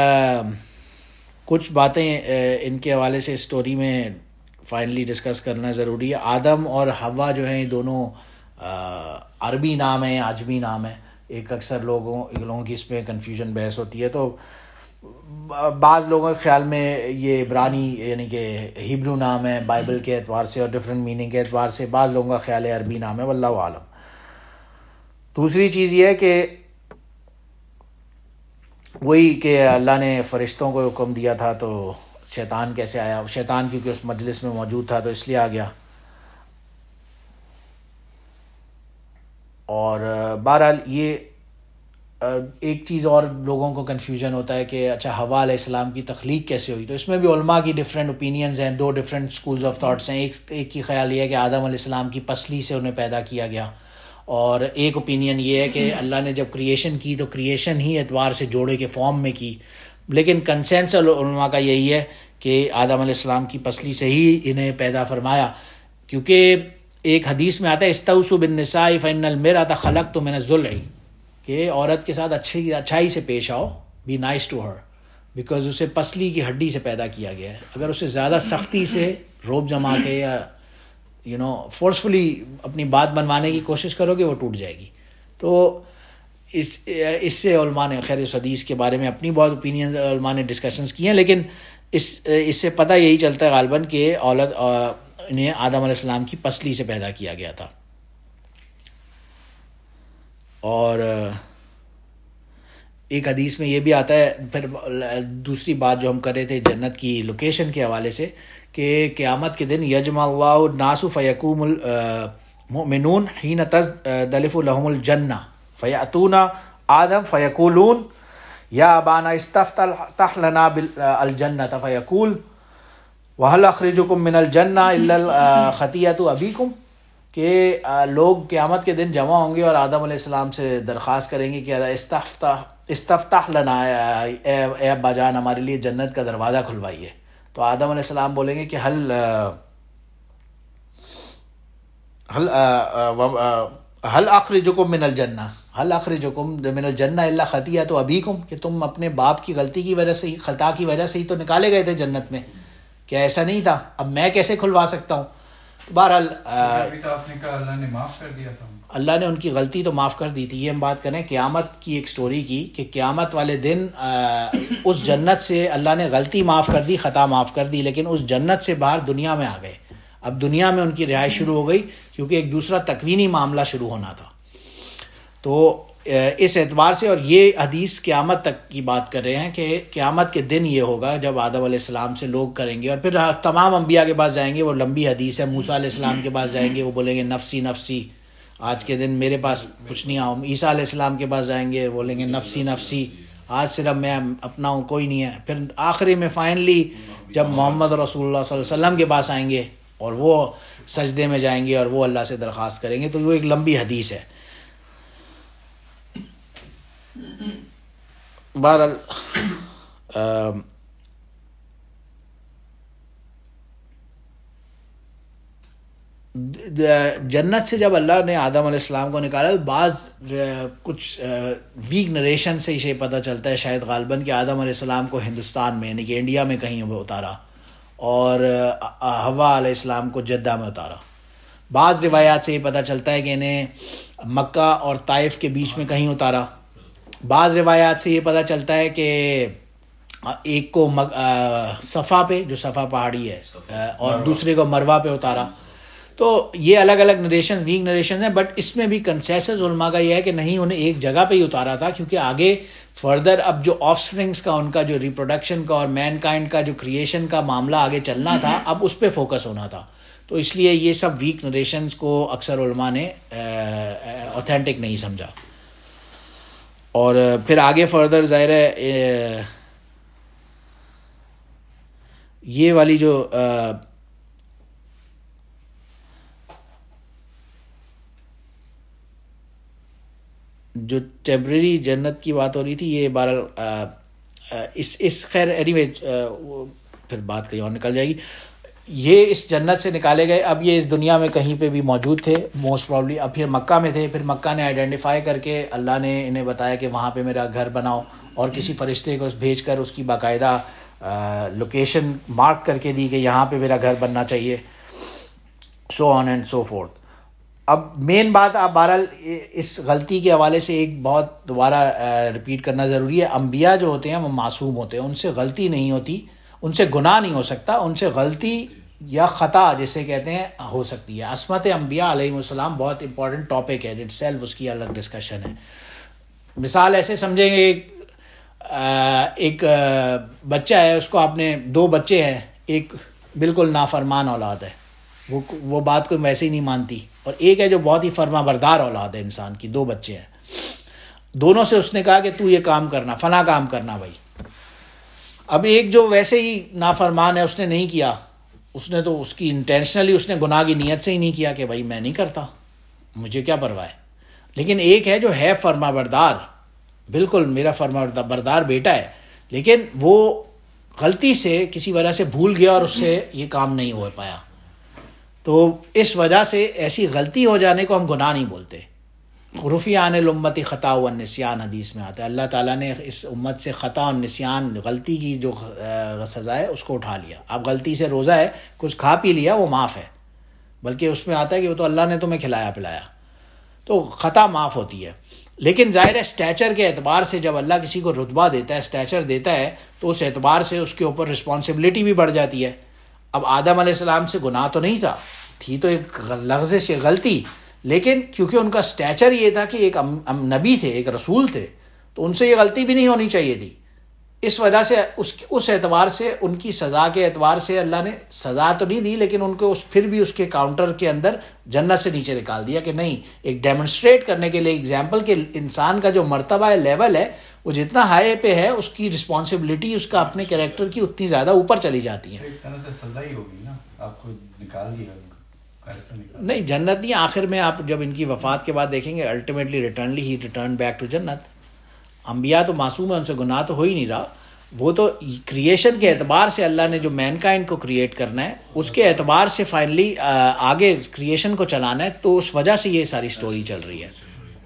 کچھ باتیں ان کے حوالے سے اسٹوری میں فائنلی ڈسکس کرنا ضروری ہے. آدم اور حوا جو ہیں یہ دونوں عربی نام ہیں, عجمی نام ہے. ایک اکثر لوگوں لوگوں کی اس میں کنفیوژن بحث ہوتی ہے, تو بعض لوگوں کے خیال میں یہ عبرانی یعنی کہ ہیبرو نام ہے بائبل کے اعتبار سے اور ڈفرینٹ میننگ کے اعتبار سے. بعض لوگوں کا خیال ہے عربی نام ہے, واللہ عالم. دوسری چیز یہ ہے کہ وہی کہ اللہ نے فرشتوں کو حکم دیا تھا تو شیطان کیسے آیا؟ شیطان کیونکہ اس مجلس میں موجود تھا تو اس لیے آ گیا. اور بہرحال یہ ایک چیز اور لوگوں کو کنفیوژن ہوتا ہے کہ اچھا حوا علیہ السلام کی تخلیق کیسے ہوئی؟ تو اس میں بھی علماء کی ڈفرینٹ اوپینینز ہیں, دو ڈفرینٹ سکولز آف تھاٹس ہیں. ایک ایک کی خیال یہ ہے کہ آدم علیہ السلام کی پسلی سے انہیں پیدا کیا گیا, اور ایک اوپینین یہ ہے کہ اللہ نے جب کریشن کی تو کریشن ہی اعتبار سے جوڑے کے فارم میں کی. لیکن کنسنسس علماء کا یہی ہے کہ آدم علیہ السلام کی پسلی سے ہی انہیں پیدا فرمایا, کیونکہ ایک حدیث میں آتا ہے استوصوا بالنساء فإن المرأة خلقت من الضلع, کہ عورت کے ساتھ اچھی اچھائی سے پیش آؤ, be nice to her, because اسے پسلی کی ہڈی سے پیدا کیا گیا ہے. اگر اسے زیادہ سختی سے روب جما کے یا یو نو فورسفلی اپنی بات بنوانے کی کوشش کرو گے وہ ٹوٹ جائے گی. تو اس اس سے علماء نے خیر اس حدیث کے بارے میں اپنی بہت اوپینینز علماء نے ڈسکشنز کی ہیں, لیکن اس اس سے پتہ یہی چلتا ہے غالباً کہ اولاد انہیں آدم علیہ السلام کی پسلی سے پیدا کیا گیا تھا. اور ایک حدیث میں یہ بھی آتا ہے, پھر دوسری بات جو ہم کر رہے تھے جنت کی لوکیشن کے حوالے سے, کہ قیامت کے دن یجمع اللہ الناس فیقوم المؤمنون حین تزدلف لهم الجنہ فیأتون آدم فیقولون یا ابانا استفتح لنا الجنۃ فیقول وهل اخرجکم من الجنہ الا خطیئۃ ابیکم, کہ لوگ قیامت کے دن جمع ہوں گے اور آدم علیہ السلام سے درخواست کریں گے کہ استفتح استفتح لنا، اے ابا جان ہمارے لیے جنت کا دروازہ کھلوائیے. تو آدم علیہ السلام بولیں گے کہ حل حل حل اخرجکم من الجنہ حل اخرجکم من الجنہ الا خطیئۃ ابیکم، کہ تم اپنے باپ کی غلطی کی وجہ سے ہی، خطا کی وجہ سے ہی تو نکالے گئے تھے جنت میں، کیا ایسا نہیں تھا؟ اب میں کیسے کھلوا سکتا ہوں؟ بہرحال ابھی تو آپ نے کہا اللہ نے معاف کر دیا تھا، اللہ نے ان کی غلطی تو معاف کر دی تھی. یہ ہم بات کریں قیامت کی ایک سٹوری کی کہ قیامت والے دن اس جنت سے اللہ نے غلطی معاف کر دی، خطا معاف کر دی، لیکن اس جنت سے باہر دنیا میں آ گئے. اب دنیا میں ان کی رہائش شروع ہو گئی کیونکہ ایک دوسرا تکوینی معاملہ شروع ہونا تھا. تو اس اعتبار سے، اور یہ حدیث قیامت تک کی بات کر رہے ہیں کہ قیامت کے دن یہ ہوگا جب آدم علیہ السلام سے لوگ کریں گے، اور پھر تمام انبیاء کے پاس جائیں گے. وہ لمبی حدیث ہے. موسیٰ علیہ السلام کے پاس جائیں گے، وہ بولیں گے نفسی نفسی، آج کے دن میرے پاس کچھ نہیں آؤں. عیسیٰ علیہ السلام کے پاس جائیں گے، بولیں گے نفسی نفسی، آج صرف میں اپنا ہوں، کوئی نہیں ہے. پھر آخری میں فائنلی جب محمد رسول اللہ صلی اللہ علیہ وسلم کے پاس آئیں گے اور وہ سجدے میں جائیں گے اور وہ اللہ سے درخواست کریں گے. تو وہ ایک لمبی حدیث ہے. بہرحال جنت سے جب اللہ نے آدم علیہ السلام کو نکالا، بعض کچھ ویک نریشن سے اسے پتہ چلتا ہے شاید غالباً کہ آدم علیہ السلام کو ہندوستان میں یعنی کہ انڈیا میں کہیں اتارا اور حوا علیہ السلام کو جدہ میں اتارا. بعض روایات سے یہ پتہ چلتا ہے کہ انہیں مکہ اور طائف کے بیچ میں کہیں اتارا. بعض روایات سے یہ پتہ چلتا ہے کہ ایک کو صفا پہ، جو صفا پہاڑی ہے، اور دوسرے کو مروہ پہ اتارا. تو یہ الگ الگ نریشنز، ویک نریشنز ہیں، بٹ اس میں بھی کنسنسس علماء کا یہ ہے کہ نہیں، انہیں ایک جگہ پہ ہی اتارا تھا، کیونکہ آگے فردر اب جو آف سپرنگس کا، ان کا جو ریپروڈکشن کا اور مین کائنڈ کا جو کریشن کا معاملہ آگے چلنا تھا، اب اس پہ فوکس ہونا تھا. تو اس لیے یہ سب ویک نریشنز کو اکثر علماء نے اوتھینٹک نہیں سمجھا. اور پھر آگے فردر ظاہر ہے یہ والی جو جو ٹیمپریری جنت کی بات ہو رہی تھی، یہ بہرحال اس اس خیر اینی وے پھر بات کہیں اور نکل جائے گی. یہ اس جنت سے نکالے گئے. اب یہ اس دنیا میں کہیں پہ بھی موجود تھے موسٹ پرابلی. اب پھر مکہ میں تھے، پھر مکہ نے آئیڈینٹیفائی کر کے اللہ نے انہیں بتایا کہ وہاں پہ میرا گھر بناؤ، اور کسی فرشتے کو بھیج کر اس کی باقاعدہ لوکیشن مارک کر کے دی کہ یہاں پہ میرا گھر بننا چاہیے، سو آن اینڈ سو فورتھ. اب مین بات، آپ بہرحال اس غلطی کے حوالے سے ایک بہت دوبارہ رپیٹ کرنا ضروری ہے. انبیاء جو ہوتے ہیں وہ معصوم ہوتے ہیں، ان سے غلطی نہیں ہوتی، ان سے گناہ نہیں ہو سکتا، ان سے غلطی یا خطا جسے کہتے ہیں ہو سکتی ہے. عصمت انبیاء علیہ السلام بہت امپورٹنٹ ٹاپک ہے، اٹ سیلف اس کی الگ ڈسکشن ہے. مثال ایسے سمجھیں گے، ایک بچہ ہے، اس کو آپ نے دو بچے ہیں، ایک بالکل نافرمان اولاد ہے، وہ وہ بات کو ویسے ہی نہیں مانتی، اور ایک ہے جو بہت ہی فرما بردار اولاد ہے انسان کی. دو بچے ہیں، دونوں سے اس نے کہا کہ تو یہ کام کرنا، فلاں کام کرنا بھائی. اب ایک جو ویسے ہی نافرمان ہے، اس نے نہیں کیا، اس نے تو اس کی انٹینشنلی اس نے گناہ کی نیت سے ہی نہیں کیا کہ بھائی میں نہیں کرتا، مجھے کیا پرواہ ہے. لیکن ایک ہے جو ہے فرما بردار، بالکل میرا فرما بردار بیٹا ہے، لیکن وہ غلطی سے کسی وجہ سے بھول گیا اور اس سے یہ کام نہیں ہو پایا. تو اس وجہ سے ایسی غلطی ہو جانے کو ہم گناہ نہیں بولتے. رفیع عن الامت خطا و نسیان حدیث میں آتا ہے، اللہ تعالیٰ نے اس امت سے خطا اور نسیان، غلطی کی جو سزا ہے اس کو اٹھا لیا. اب غلطی سے روزہ ہے، کچھ کھا پی لیا، وہ معاف ہے، بلکہ اس میں آتا ہے کہ وہ تو اللہ نے تمہیں کھلایا پلایا، تو خطا معاف ہوتی ہے. لیکن ظاہر ہے اسٹیچر کے اعتبار سے جب اللہ کسی کو رتبہ دیتا ہے، اسٹیچر دیتا ہے، تو اس اعتبار سے اس کے اوپر رسپانسبلٹی بھی بڑھ جاتی ہے. اب آدم علیہ السلام سے گناہ تو نہیں تھا، تھی تو ایک لفظ سے غلطی، لیکن کیونکہ ان کا اسٹیچر یہ تھا کہ ایک نبی تھے، ایک رسول تھے، تو ان سے یہ غلطی بھی نہیں ہونی چاہیے تھی. اس وجہ سے اس اس اعتبار سے ان کی سزا کے اعتبار سے اللہ نے سزا تو نہیں دی، لیکن ان کو اس پھر بھی اس کے کاؤنٹر کے اندر جنت سے نیچے نکال دیا کہ نہیں، ایک ڈیمونسٹریٹ کرنے کے لیے، ایگزامپل کہ انسان کا جو مرتبہ ہے، لیول ہے، وہ جتنا ہائی پہ ہے، اس کی رسپانسبلٹی اس کا اپنے کریکٹر کی اتنی زیادہ اوپر چلی جاتی ہے. ایک طرح سے سزا ہی ہوگی نا، آپ کو نکال دیا. نہیں جنت نہیں, آخر میں آپ جب ان کی وفات کے بعد دیکھیں گے الٹیمیٹلی ریٹرنلی ہی ریٹرن بیک ٹو جنت. انبیاء تو معصوم ہیں, ان سے گناہ تو ہو ہی نہیں رہا, وہ تو کریشن کے اعتبار سے اللہ نے جو مین کائنڈ کو کریٹ کرنا ہے اس کے اعتبار سے فائنلی آگے کریشن کو چلانا ہے, تو اس وجہ سے یہ ساری سٹوری چل رہی ہے.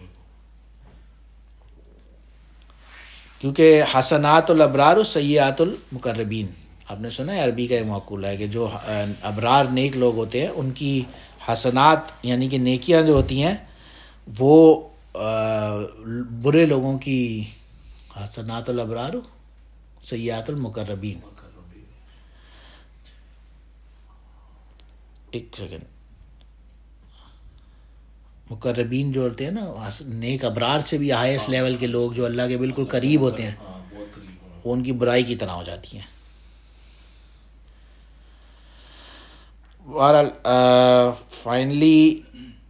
کیونکہ حسنات الابرار سیئات المقربین, آپ نے سنا ہے عربی کا ایک مقولہ ہے کہ جو ابرار نیک لوگ ہوتے ہیں ان کی حسنات یعنی کہ نیکیاں جو ہوتی ہیں وہ برے لوگوں کی حسنات الابرار سیئات المقربین. ایک سیکنڈ, مقربین جو ہوتے ہیں نا نیک ابرار سے بھی ہائیسٹ لیول کے لوگ جو اللہ کے بالکل قریب ہوتے ہیں وہ ان کی برائی کی طرح ہو جاتی ہیں. بہرحال فائنلی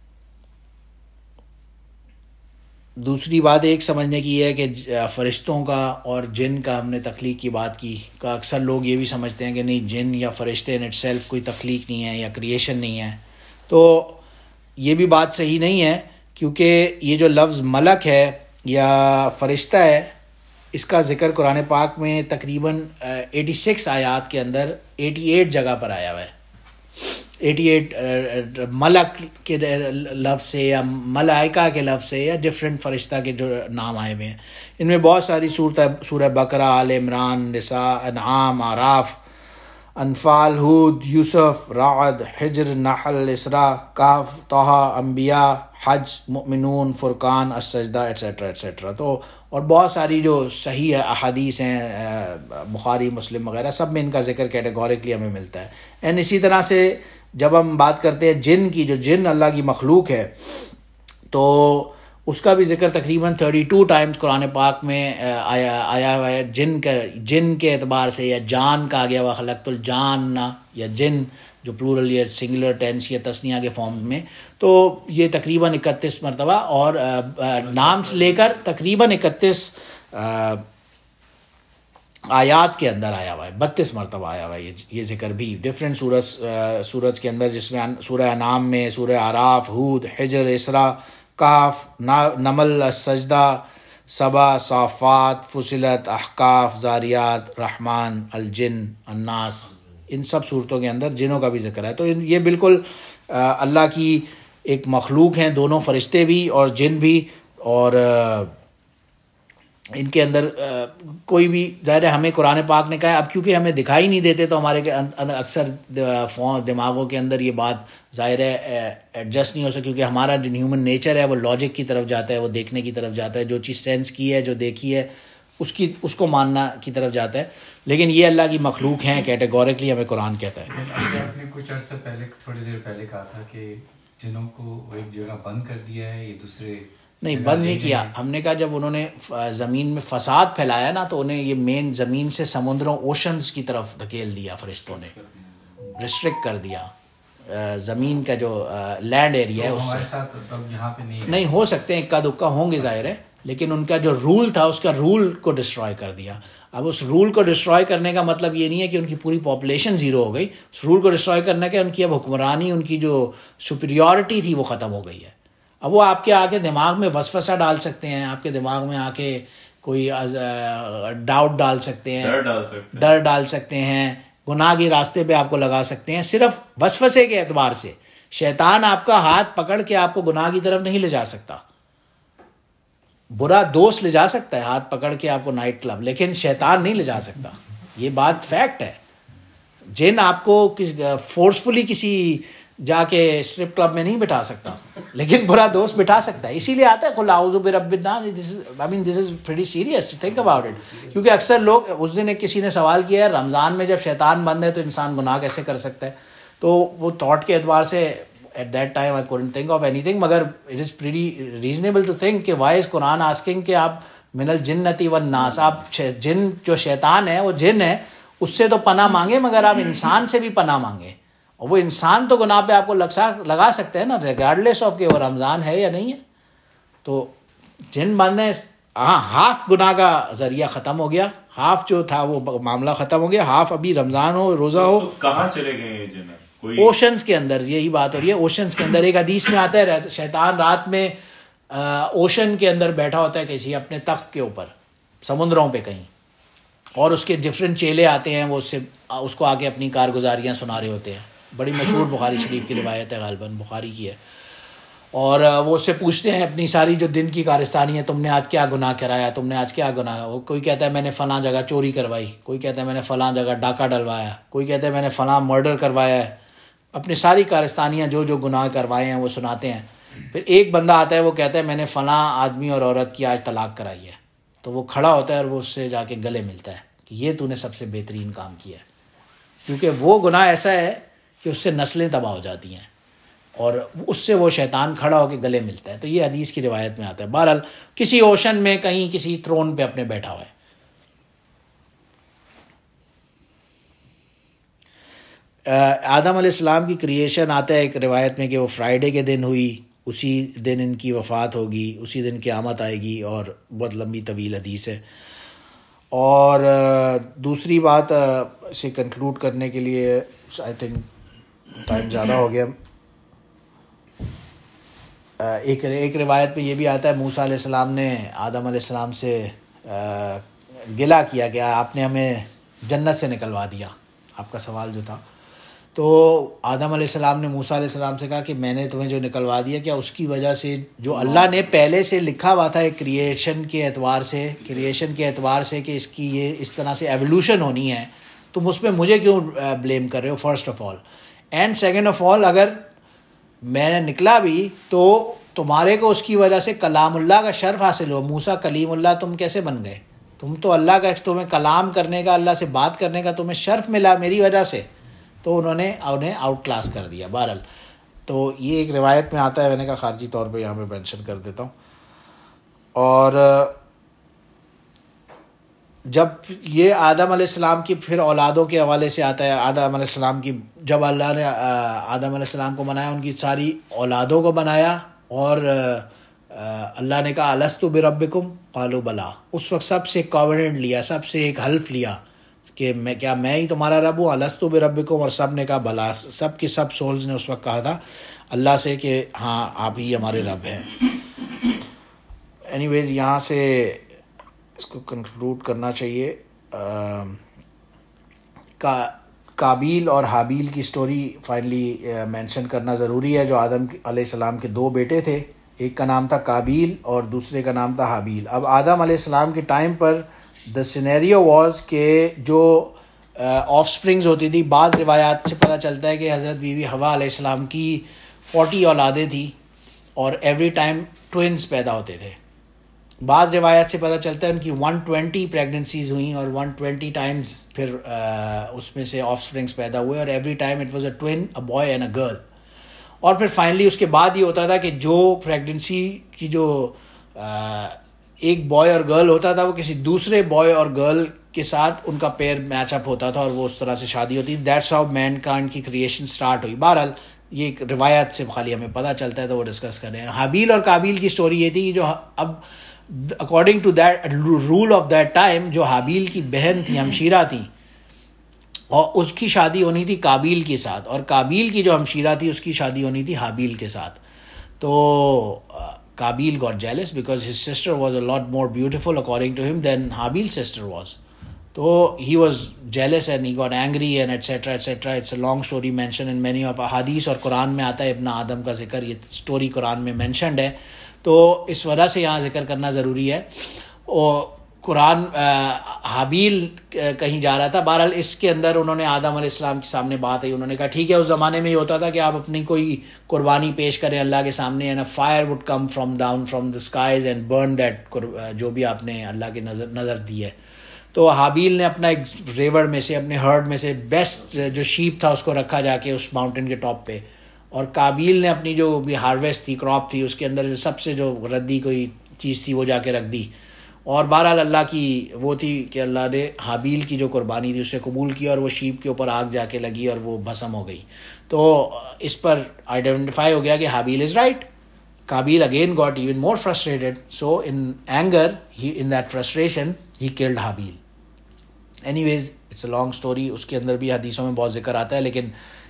دوسری بات ایک سمجھنے کی ہے کہ فرشتوں کا اور جن کا ہم نے تخلیق کی بات کی کا اکثر لوگ یہ بھی سمجھتے ہیں کہ نہیں جن یا فرشتے ان اٹ سیلف کوئی تخلیق نہیں ہے یا کریشن نہیں ہے, تو یہ بھی بات صحیح نہیں ہے, کیونکہ یہ جو لفظ ملک ہے یا فرشتہ ہے اس کا ذکر قرآن پاک میں تقریباً ایٹی سکس آیات کے اندر ایٹی ایٹ جگہ پر آیا ہوا ہے. ایٹی ایٹ ملک کے لفظ سے یا ملائکہ کے لفظ سے یا ڈفرینٹ فرشتہ کے جو نام آئے ہوئے ہیں, ان میں بہت ساری صورت سورہ بقرہ, آل عمران, نساء, انعام, اعراف, انفال, ہود, یوسف, رعد, حجر, نحل, اسراء, کہف, طہ, انبیاء, حج, مؤمنون, فرقان, السجدہ ایٹسیٹرا ایٹسیٹرا. تو اور بہت ساری جو صحیح احادیث ہیں بخاری مسلم وغیرہ سب میں ان کا ذکر کیٹیگوریکلی ہمیں ملتا ہے. اینڈ اسی طرح سے جب ہم بات کرتے ہیں جن کی, جو جن اللہ کی مخلوق ہے تو اس کا بھی ذکر تقریباً تھرٹی ٹو ٹائمز قرآن پاک میں آیا آیا ہوا ہے. جن کا جن کے اعتبار سے یا جان کا آ گیا ہوا خلقت الجان یا جن جو پلورل یا سنگولر ٹینس یا تسنیہ کے فارم میں, تو یہ تقریباً اکتیس مرتبہ اور نام سے لے کر تقریباً اکتیس آیات کے اندر آیا ہوا ہے, بتیس مرتبہ آیا ہوا ہے یہ یہ ذکر بھی ڈفرینٹ سورج سورج کے اندر, جس میں سورہ انعام میں, سورہ اعراف, ہود, حجر, اسراء, کاف, نمل, السجدہ, سبا, صافات, فصلت, احقاف, زاریات, رحمان, الجن, الناس, ان سب صورتوں کے اندر جنوں کا بھی ذکر ہے. تو یہ بالکل اللہ کی ایک مخلوق ہیں, دونوں فرشتے بھی اور جن بھی, اور ان کے اندر کوئی بھی ظاہر ہے ہمیں قرآن پاک نے کہا ہے, اب کیونکہ ہمیں دکھائی نہیں دیتے تو ہمارے اکثر دماغوں کے اندر یہ بات ظاہر ہے ایڈجسٹ نہیں ہو سکتی, کیونکہ ہمارا جو ہیومن نیچر ہے وہ لاجک کی طرف جاتا ہے, وہ دیکھنے کی طرف جاتا ہے, جو چیز سینس کی ہے, جو دیکھی ہے اس کی اس کو ماننا کی طرف جاتا ہے. لیکن یہ اللہ کی مخلوق ہیں کیٹیگوریکلی ہمیں قرآن کہتا ہے. آپ نے کچھ عرصہ پہلے تھوڑی دیر پہلے کہا تھا کہ جنوں کو ایک جگہ بند کر دیا ہے, یہ دوسرے نہیں بند نہیں کیا. ہم نے کہا جب انہوں نے زمین میں فساد پھیلایا نا تو انہیں یہ مین زمین سے سمندروں اوشنز کی طرف دھکیل دیا فرشتوں نے, ریسٹرکٹ کر دیا زمین کا جو لینڈ ایریا ہے اس سے. نہیں ہو سکتے ہیں اکا دکا ہوں گے ظاہر ہے, لیکن ان کا جو رول تھا اس کا رول کو ڈسٹروائے کر دیا. اب اس رول کو ڈسٹروائے کرنے کا مطلب یہ نہیں ہے کہ ان کی پوری پاپولیشن زیرو ہو گئی, اس رول کو ڈسٹروائے کرنے کا ان کی اب حکمرانی, ان کی جو سپیریورٹی تھی وہ ختم ہو گئی ہے. اب وہ آپ کے آ کے دماغ میں وسوسہ ڈال سکتے ہیں, آپ کے دماغ میں آ کے کوئی ڈاؤٹ ڈال سکتے ہیں, ڈر ڈال سکتے ہیں, گناہ کے راستے پہ آپ کو لگا سکتے ہیں, صرف وسوسے کے اعتبار سے. شیطان آپ کا ہاتھ پکڑ کے آپ کو گناہ کی طرف نہیں لے جا سکتا. برا دوست لے جا سکتا ہے ہاتھ پکڑ کے آپ کو نائٹ کلب, لیکن شیطان نہیں لے جا سکتا. یہ بات فیکٹ ہے. جن آپ کو فورسفلی کسی جا کے اسٹرپ کلب میں نہیں بٹھا سکتا, لیکن برا دوست بٹھا سکتا ہے. اسی لیے آتا ہے قل اعوذ برب الناس. I mean this is pretty serious, think about it. کیونکہ اکثر لوگ, اس دن ایک کسی نے سوال کیا ہے رمضان میں جب شیطان بند ہے تو انسان گناہ کیسے کر سکتا ہے, تو وہ تھاٹ کے اعتبار سے at that time I couldn't think of anything, مگر it is pretty reasonable to think کہ وائی از قرآن آسکنگ کہ آپ من الجنتی والناس, آپ جن جو شیطان ہے وہ جن ہے اس سے تو پناہ مانگے, مگر آپ انسان سے بھی پناہ مانگے. اور وہ انسان تو گناہ پہ آپ کو لگا سکتے ہیں نا, ریگارڈلیس آف کہ وہ رمضان ہے یا نہیں ہے. تو جن بند ہے, ہاں ہاف گناہ کا ذریعہ ختم ہو گیا, ہاف جو تھا وہ معاملہ ختم ہو گیا, ہاف ابھی رمضان ہو, روزہ ہو. کہاں چلے گئے یہ جن؟ اوشنز کے اندر یہی بات ہو رہی ہے. اوشنز کے اندر ایک حدیث میں آتا ہے شیطان رات میں اوشن کے اندر بیٹھا ہوتا ہے کسی اپنے تخت کے اوپر سمندروں پہ کہیں, اور اس کے ڈفرینٹ چیلے آتے ہیں, وہ اس سے اس کو آ کے اپنی کارگزاریاں سنا رہے ہوتے ہیں. بڑی مشہور بخاری شریف کی روایت ہے, غالباً بخاری کی ہے. اور وہ اس سے پوچھتے ہیں اپنی ساری جو دن کی کارستانی ہے, تم نے آج کیا گناہ کرایا, تم نے آج کیا گناہ. وہ کوئی کہتا ہے میں نے فلاں جگہ چوری کروائی, کوئی کہتا ہے میں نے فلاں جگہ ڈاکہ ڈلوایا, کوئی کہتا ہے میں نے فلاں مرڈر کروایا ہے. اپنی ساری کارستانیاں جو جو گناہ کروائے ہیں وہ سناتے ہیں. پھر ایک بندہ آتا ہے, وہ کہتا ہے میں نے فلاں آدمی اور عورت کی آج طلاق کرائی ہے. تو وہ کھڑا ہوتا ہے اور وہ اس سے جا کے گلے ملتا ہے کہ یہ تو نے سب سے بہترین کام کیا ہے, کیونکہ وہ گناہ ایسا ہے کہ اس سے نسلیں تباہ ہو جاتی ہیں, اور اس سے وہ شیطان کھڑا ہو کے گلے ملتا ہے. تو یہ حدیث کی روایت میں آتا ہے. بہرحال کسی اوشن میں کہیں کسی تھرون پہ اپنے بیٹھا ہوا ہے. آدم علیہ السلام کی کریشن آتا ہے ایک روایت میں کہ وہ فرائیڈے کے دن ہوئی, اسی دن ان کی وفات ہوگی, اسی دن قیامت آئے گی, اور بہت لمبی طویل حدیث ہے. اور دوسری بات اسے کنکلوڈ کرنے کے لیے آئی تھنک ٹائم زیادہ ہو گیا. ایک ایک روایت پہ یہ بھی آتا ہے موسیٰ علیہ السلام نے آدم علیہ السلام سے گلہ کیا کہ آپ نے ہمیں جنت سے نکلوا دیا, آپ کا سوال جو تھا. تو آدم علیہ السلام نے موسیٰ علیہ السلام سے کہا کہ میں نے تمہیں جو نکلوا دیا, کیا اس کی وجہ سے جو اللہ نے پہلے سے لکھا ہوا تھا کریشن کے اعتبار سے کریشن کے اعتبار سے کہ اس کی یہ اس طرح سے ایولیوشن ہونی ہے, تم اس پہ مجھے کیوں بلیم کر رہے ہو first of all. And second of all, اگر میں نے نکلا بھی تو تمہارے کو اس کی وجہ سے کلام اللہ کا شرف حاصل ہو. موسیٰ کلیم اللہ تم کیسے بن گئے؟ تم تو اللہ کا, تمہیں کلام کرنے کا, اللہ سے بات کرنے کا تمہیں شرف ملا میری وجہ سے. تو انہوں نے انہیں آؤٹ کلاس کر دیا. بہرحال تو یہ ایک روایت میں آتا ہے, میں نے کہا خارجی طور پہ یہاں پہ مینشن کر دیتا ہوں. اور جب یہ آدم علیہ السلام کی پھر اولادوں کے حوالے سے آتا ہے, آدم علیہ السلام کی جب اللہ نے آدم علیہ السلام کو بنایا, ان کی ساری اولادوں کو بنایا, اور اللہ نے کہا الستُ بربکم قالوا بلا. اس وقت سب سے کووننٹ لیا, سب سے ایک حلف لیا کہ میں کیا میں ہی تمہارا رب ہوں, الستُ بربکم, اور سب نے کہا بلا. سب کی سب سولز نے اس وقت کہا تھا اللہ سے کہ ہاں آپ ہی ہمارے رب ہیں. اینی ویز یہاں سے اس کو کنکلوڈ کرنا چاہیے. کا قابیل اور حابیل کی سٹوری فائنلی مینشن کرنا ضروری ہے. جو آدم علیہ السلام کے دو بیٹے تھے, ایک کا نام تھا قابیل اور دوسرے کا نام تھا حابیل. اب آدم علیہ السلام کے ٹائم پر دا سینیریو واز کہ جو آف سپرنگز ہوتی تھی, بعض روایات سے پتہ چلتا ہے کہ حضرت بی بی حوا علیہ السلام کی فورٹی اولادیں تھیں اور ایوری ٹائم ٹوئنس پیدا ہوتے تھے. بعض روایات سے پتہ چلتا ہے ان کی ون ٹوینٹی پریگننسیز ہوئیں اور ون ٹوینٹی ٹائمز پھر اس میں سے آف سپرنگس پیدا ہوئے, اور every time it was a twin, a boy and a girl. اور پھر فائنلی اس کے بعد یہ ہوتا تھا کہ جو پریگننسی کی جو ایک بوائے اور گرل ہوتا تھا, وہ کسی دوسرے بوائے اور گرل کے ساتھ ان کا پیر میچ اپ ہوتا تھا, اور وہ اس طرح سے شادی ہوتی. دیٹس ہاؤ مین کائنڈ کی کریشن سٹارٹ ہوئی. بہرحال یہ ایک روایت سے خالی ہمیں پتہ چلتا ہے, تو وہ ڈسکس کر رہے ہیں. حابیل اور قابیل کی سٹوری یہ تھی, جو اب according to that rule of that time, جو حابیل کی بہن تھی, ہمشیرہ تھی, اور اس کی شادی ہونی تھی قابیل کے ساتھ, اور قابیل کی جو ہمشیرہ تھی اس کی شادی ہونی تھی حابیل کے ساتھ. تو قابیل got jealous because his sister was a lot more beautiful according to him than Habil's sister was. So he was jealous and he got angry and et cetera et cetera. It's a long story mentioned in many of hadith, اور قرآن میں آتا ہے ابن آدم کا ذکر, یہ سٹوری قرآن میں mentioned ہے. تو اس وجہ سے یہاں ذکر کرنا ضروری ہے. اور قرآن حابیل کہیں جا رہا تھا. بہرحال اس کے اندر انہوں نے آدم علیہ السلام کے سامنے بات آئی, انہوں نے کہا ٹھیک ہے, اس زمانے میں یہ ہوتا تھا کہ آپ اپنی کوئی قربانی پیش کریں اللہ کے سامنے, and a fire would come from down from the skies and burn that, جو بھی آپ نے اللہ کے نظر نظر دی ہے. تو حابیل نے اپنا ایک ریور میں سے, اپنے ہرڈ میں سے بیسٹ جو شیپ تھا اس کو رکھا جا کے اس ماؤنٹین کے ٹاپ پہ, اور قابیل نے اپنی جو بھی ہارویسٹ تھی, کراپ تھی, اس کے اندر سب سے جو ردی کوئی چیز تھی وہ جا کے رکھ دی. اور بہرحال اللہ کی وہ تھی کہ اللہ نے حابیل کی جو قربانی تھی اسے قبول کیا, اور وہ شیپ کے اوپر آگ جا کے لگی اور وہ بھسم ہو گئی. تو اس پر آئیڈینٹیفائی ہو گیا کہ Habil is right. Qabil again got even more frustrated, so in anger ہی ان دیٹ فرسٹریشن ہی killed Habil. Anyways it's a long story, اس کے اندر بھی حدیثوں میں بہت ذکر آتا ہے, لیکن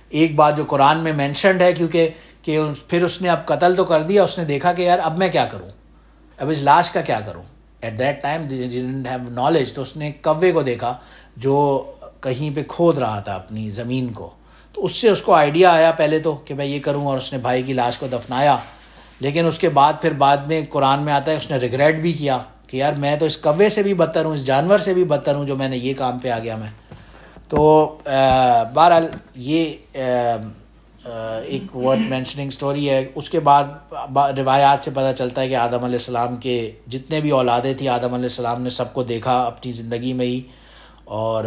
ایک بات جو قرآن میں مینشنڈ ہے، کیونکہ کہ پھر اس نے اب قتل تو کر دیا، اس نے دیکھا کہ یار اب میں کیا کروں، اب اس لاش کا کیا کروں. At that time didn't have knowledge، تو اس نے کوے کو دیکھا جو کہیں پہ کھود رہا تھا اپنی زمین کو، تو اس سے اس کو آئیڈیا آیا پہلے تو کہ میں یہ کروں، اور اس نے بھائی کی لاش کو دفنایا. لیکن اس کے بعد پھر بعد میں قرآن میں آتا ہے اس نے ریگریٹ بھی کیا کہ یار میں تو اس کوے سے بھی بدتر ہوں، اس جانور سے بھی بدتر ہوں جو میں نے یہ کام پہ آ گیا میں. تو بہرحال یہ ایک ورڈ مینشننگ سٹوری ہے. اس کے بعد روایات سے پتہ چلتا ہے کہ آدم علیہ السلام کے جتنے بھی اولادیں تھیں، آدم علیہ السلام نے سب کو دیکھا اپنی زندگی میں ہی، اور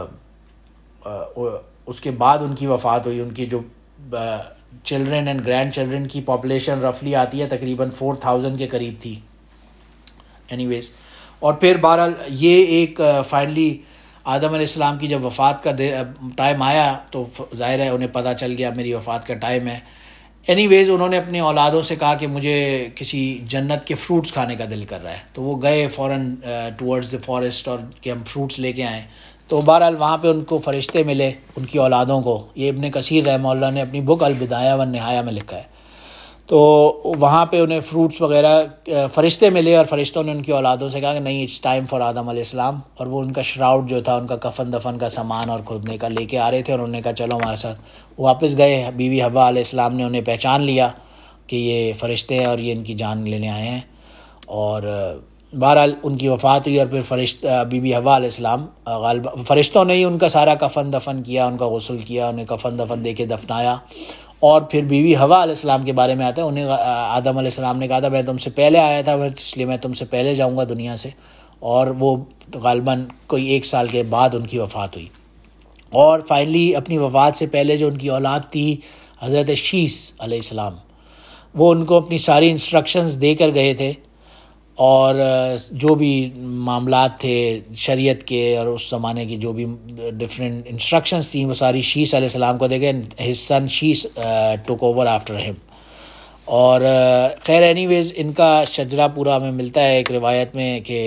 اس کے بعد ان کی وفات ہوئی. ان کی جو چلڈرن اینڈ گرینڈ چلڈرن کی پاپولیشن رفلی آتی ہے تقریباً فور تھاؤزینڈ کے قریب تھی. اینی ویز، اور پھر بہرحال یہ ایک فائنلی آدم علیہ السلام کی جب وفات کا ٹائم آیا تو ظاہر ہے انہیں پتہ چل گیا میری وفات کا ٹائم ہے. اینی ویز انہوں نے اپنی اولادوں سے کہا کہ مجھے کسی جنت کے فروٹس کھانے کا دل کر رہا ہے، تو وہ گئے فوراً ٹورڈز دی فارسٹ اور کہ ہم فروٹس لے کے آئیں. تو بہرحال وہاں پہ ان کو فرشتے ملے ان کی اولادوں کو. یہ ابن کثیر رحمہ اللہ نے اپنی بک البدایہ والنہایہ میں لکھا ہے. تو وہاں پہ انہیں فروٹس وغیرہ فرشتے ملے، اور فرشتوں نے ان کی اولادوں سے کہا کہ نہیں اٹس ٹائم فار آدم علیہ السلام. اور وہ ان کا شراؤڈ جو تھا، ان کا کفن دفن کا سامان اور کھودنے کا لے کے آ رہے تھے، اور انہوں نے کہا چلو ہمارے ساتھ. واپس گئے، بیوی حوا علیہ السلام نے انہیں پہچان لیا کہ یہ فرشتے ہیں اور یہ ان کی جان لینے آئے ہیں. اور بہرحال ان کی وفات ہوئی، اور پھر فرشت بی بی حوا علیہ السلام غالب فرشتوں نے ہی ان کا سارا کفن دفن کیا، ان کا غسل کیا، انہیں کفن دفن دے کے دفنایا. اور پھر بیوی حوا علیہ السلام کے بارے میں آتا ہے، انہیں آدم علیہ السلام نے کہا تھا میں تم سے پہلے آیا تھا اس لیے میں تم سے پہلے جاؤں گا دنیا سے، اور وہ غالباً کوئی ایک سال کے بعد ان کی وفات ہوئی. اور فائنلی اپنی وفات سے پہلے جو ان کی اولاد تھی حضرت شیس علیہ السلام، وہ ان کو اپنی ساری انسٹرکشنز دے کر گئے تھے، اور جو بھی معاملات تھے شریعت کے اور اس زمانے کی جو بھی ڈفرینٹ انسٹرکشنز تھیں وہ ساری شیس علیہ السلام کو دے گئے. ہز سن شیس ٹوک اوور آفٹر ہم. اور خیر اینی ویز ان کا شجرہ پورا ہمیں ملتا ہے ایک روایت میں کہ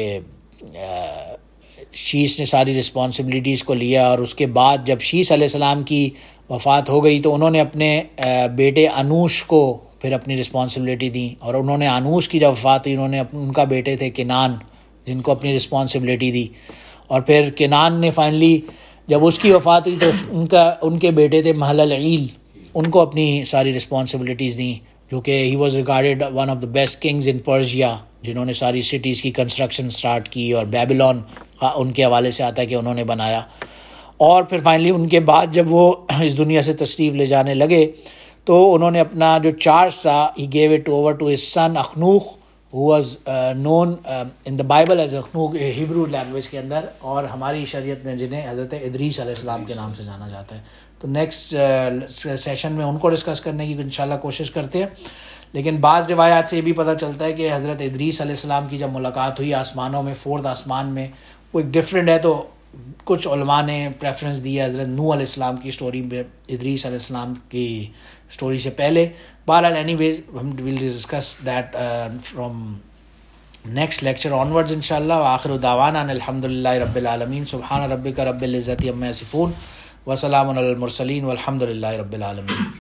شیس نے ساری رسپانسبلٹیز کو لیا، اور اس کے بعد جب شیس علیہ السلام کی وفات ہو گئی تو انہوں نے اپنے بیٹے انوش کو پھر اپنی رسپانسبلٹی دی. اور انہوں نے انوش کی جب وفات ہوئی، انہوں نے ان کا بیٹے تھے کنان جن کو اپنی رسپانسبلٹی دی. اور پھر کنان نے فائنلی جب اس کی وفات ہوئی تو ان کا ان کے بیٹے تھے محلل عیل، ان کو اپنی ساری رسپانسبلٹیز دیں، جو کہ he was regarded one of the best kings in Persia, جنہوں نے ساری سٹیز کی کنسٹرکشن سٹارٹ کی، اور بیبلون ان کے حوالے سے آتا ہے کہ انہوں نے بنایا. اور پھر فائنلی ان کے بعد جب وہ اس دنیا سے تشریف لے جانے لگے تو انہوں نے اپنا جو چارج تھا he gave it over to his son Akhnukh who was uh, known uh, in the Bible as Akhnukh Hebrew language کے اندر، اور ہماری شریعت میں جنہیں حضرت ادریس علیہ السلام کے نام سے جانا جاتا ہے. تو نیکسٹ سیشن میں ان کو ڈسکس کرنے کی انشاءاللہ کوشش کرتے ہیں. لیکن بعض روایات سے یہ بھی پتہ چلتا ہے کہ حضرت ادریس علیہ السلام کی جب ملاقات ہوئی آسمانوں میں، فورتھ آسمان میں، وہ ایک ڈفرینٹ ہے. تو کچھ علماء نے پریفرنس دی ہے حضرت نوح علیہ السلام کی سٹوری میں ادریس علیہ السلام کی سٹوری سے پہلے. بہرحال anyways we will discuss that from next lecture onwards انشاءاللہ. وآخر دعوانا ان الحمد للہ رب العالمین. سبحان ربک رب العزت عما یصفون وسلام علی المرسلین والحمد للہ رب العالمین.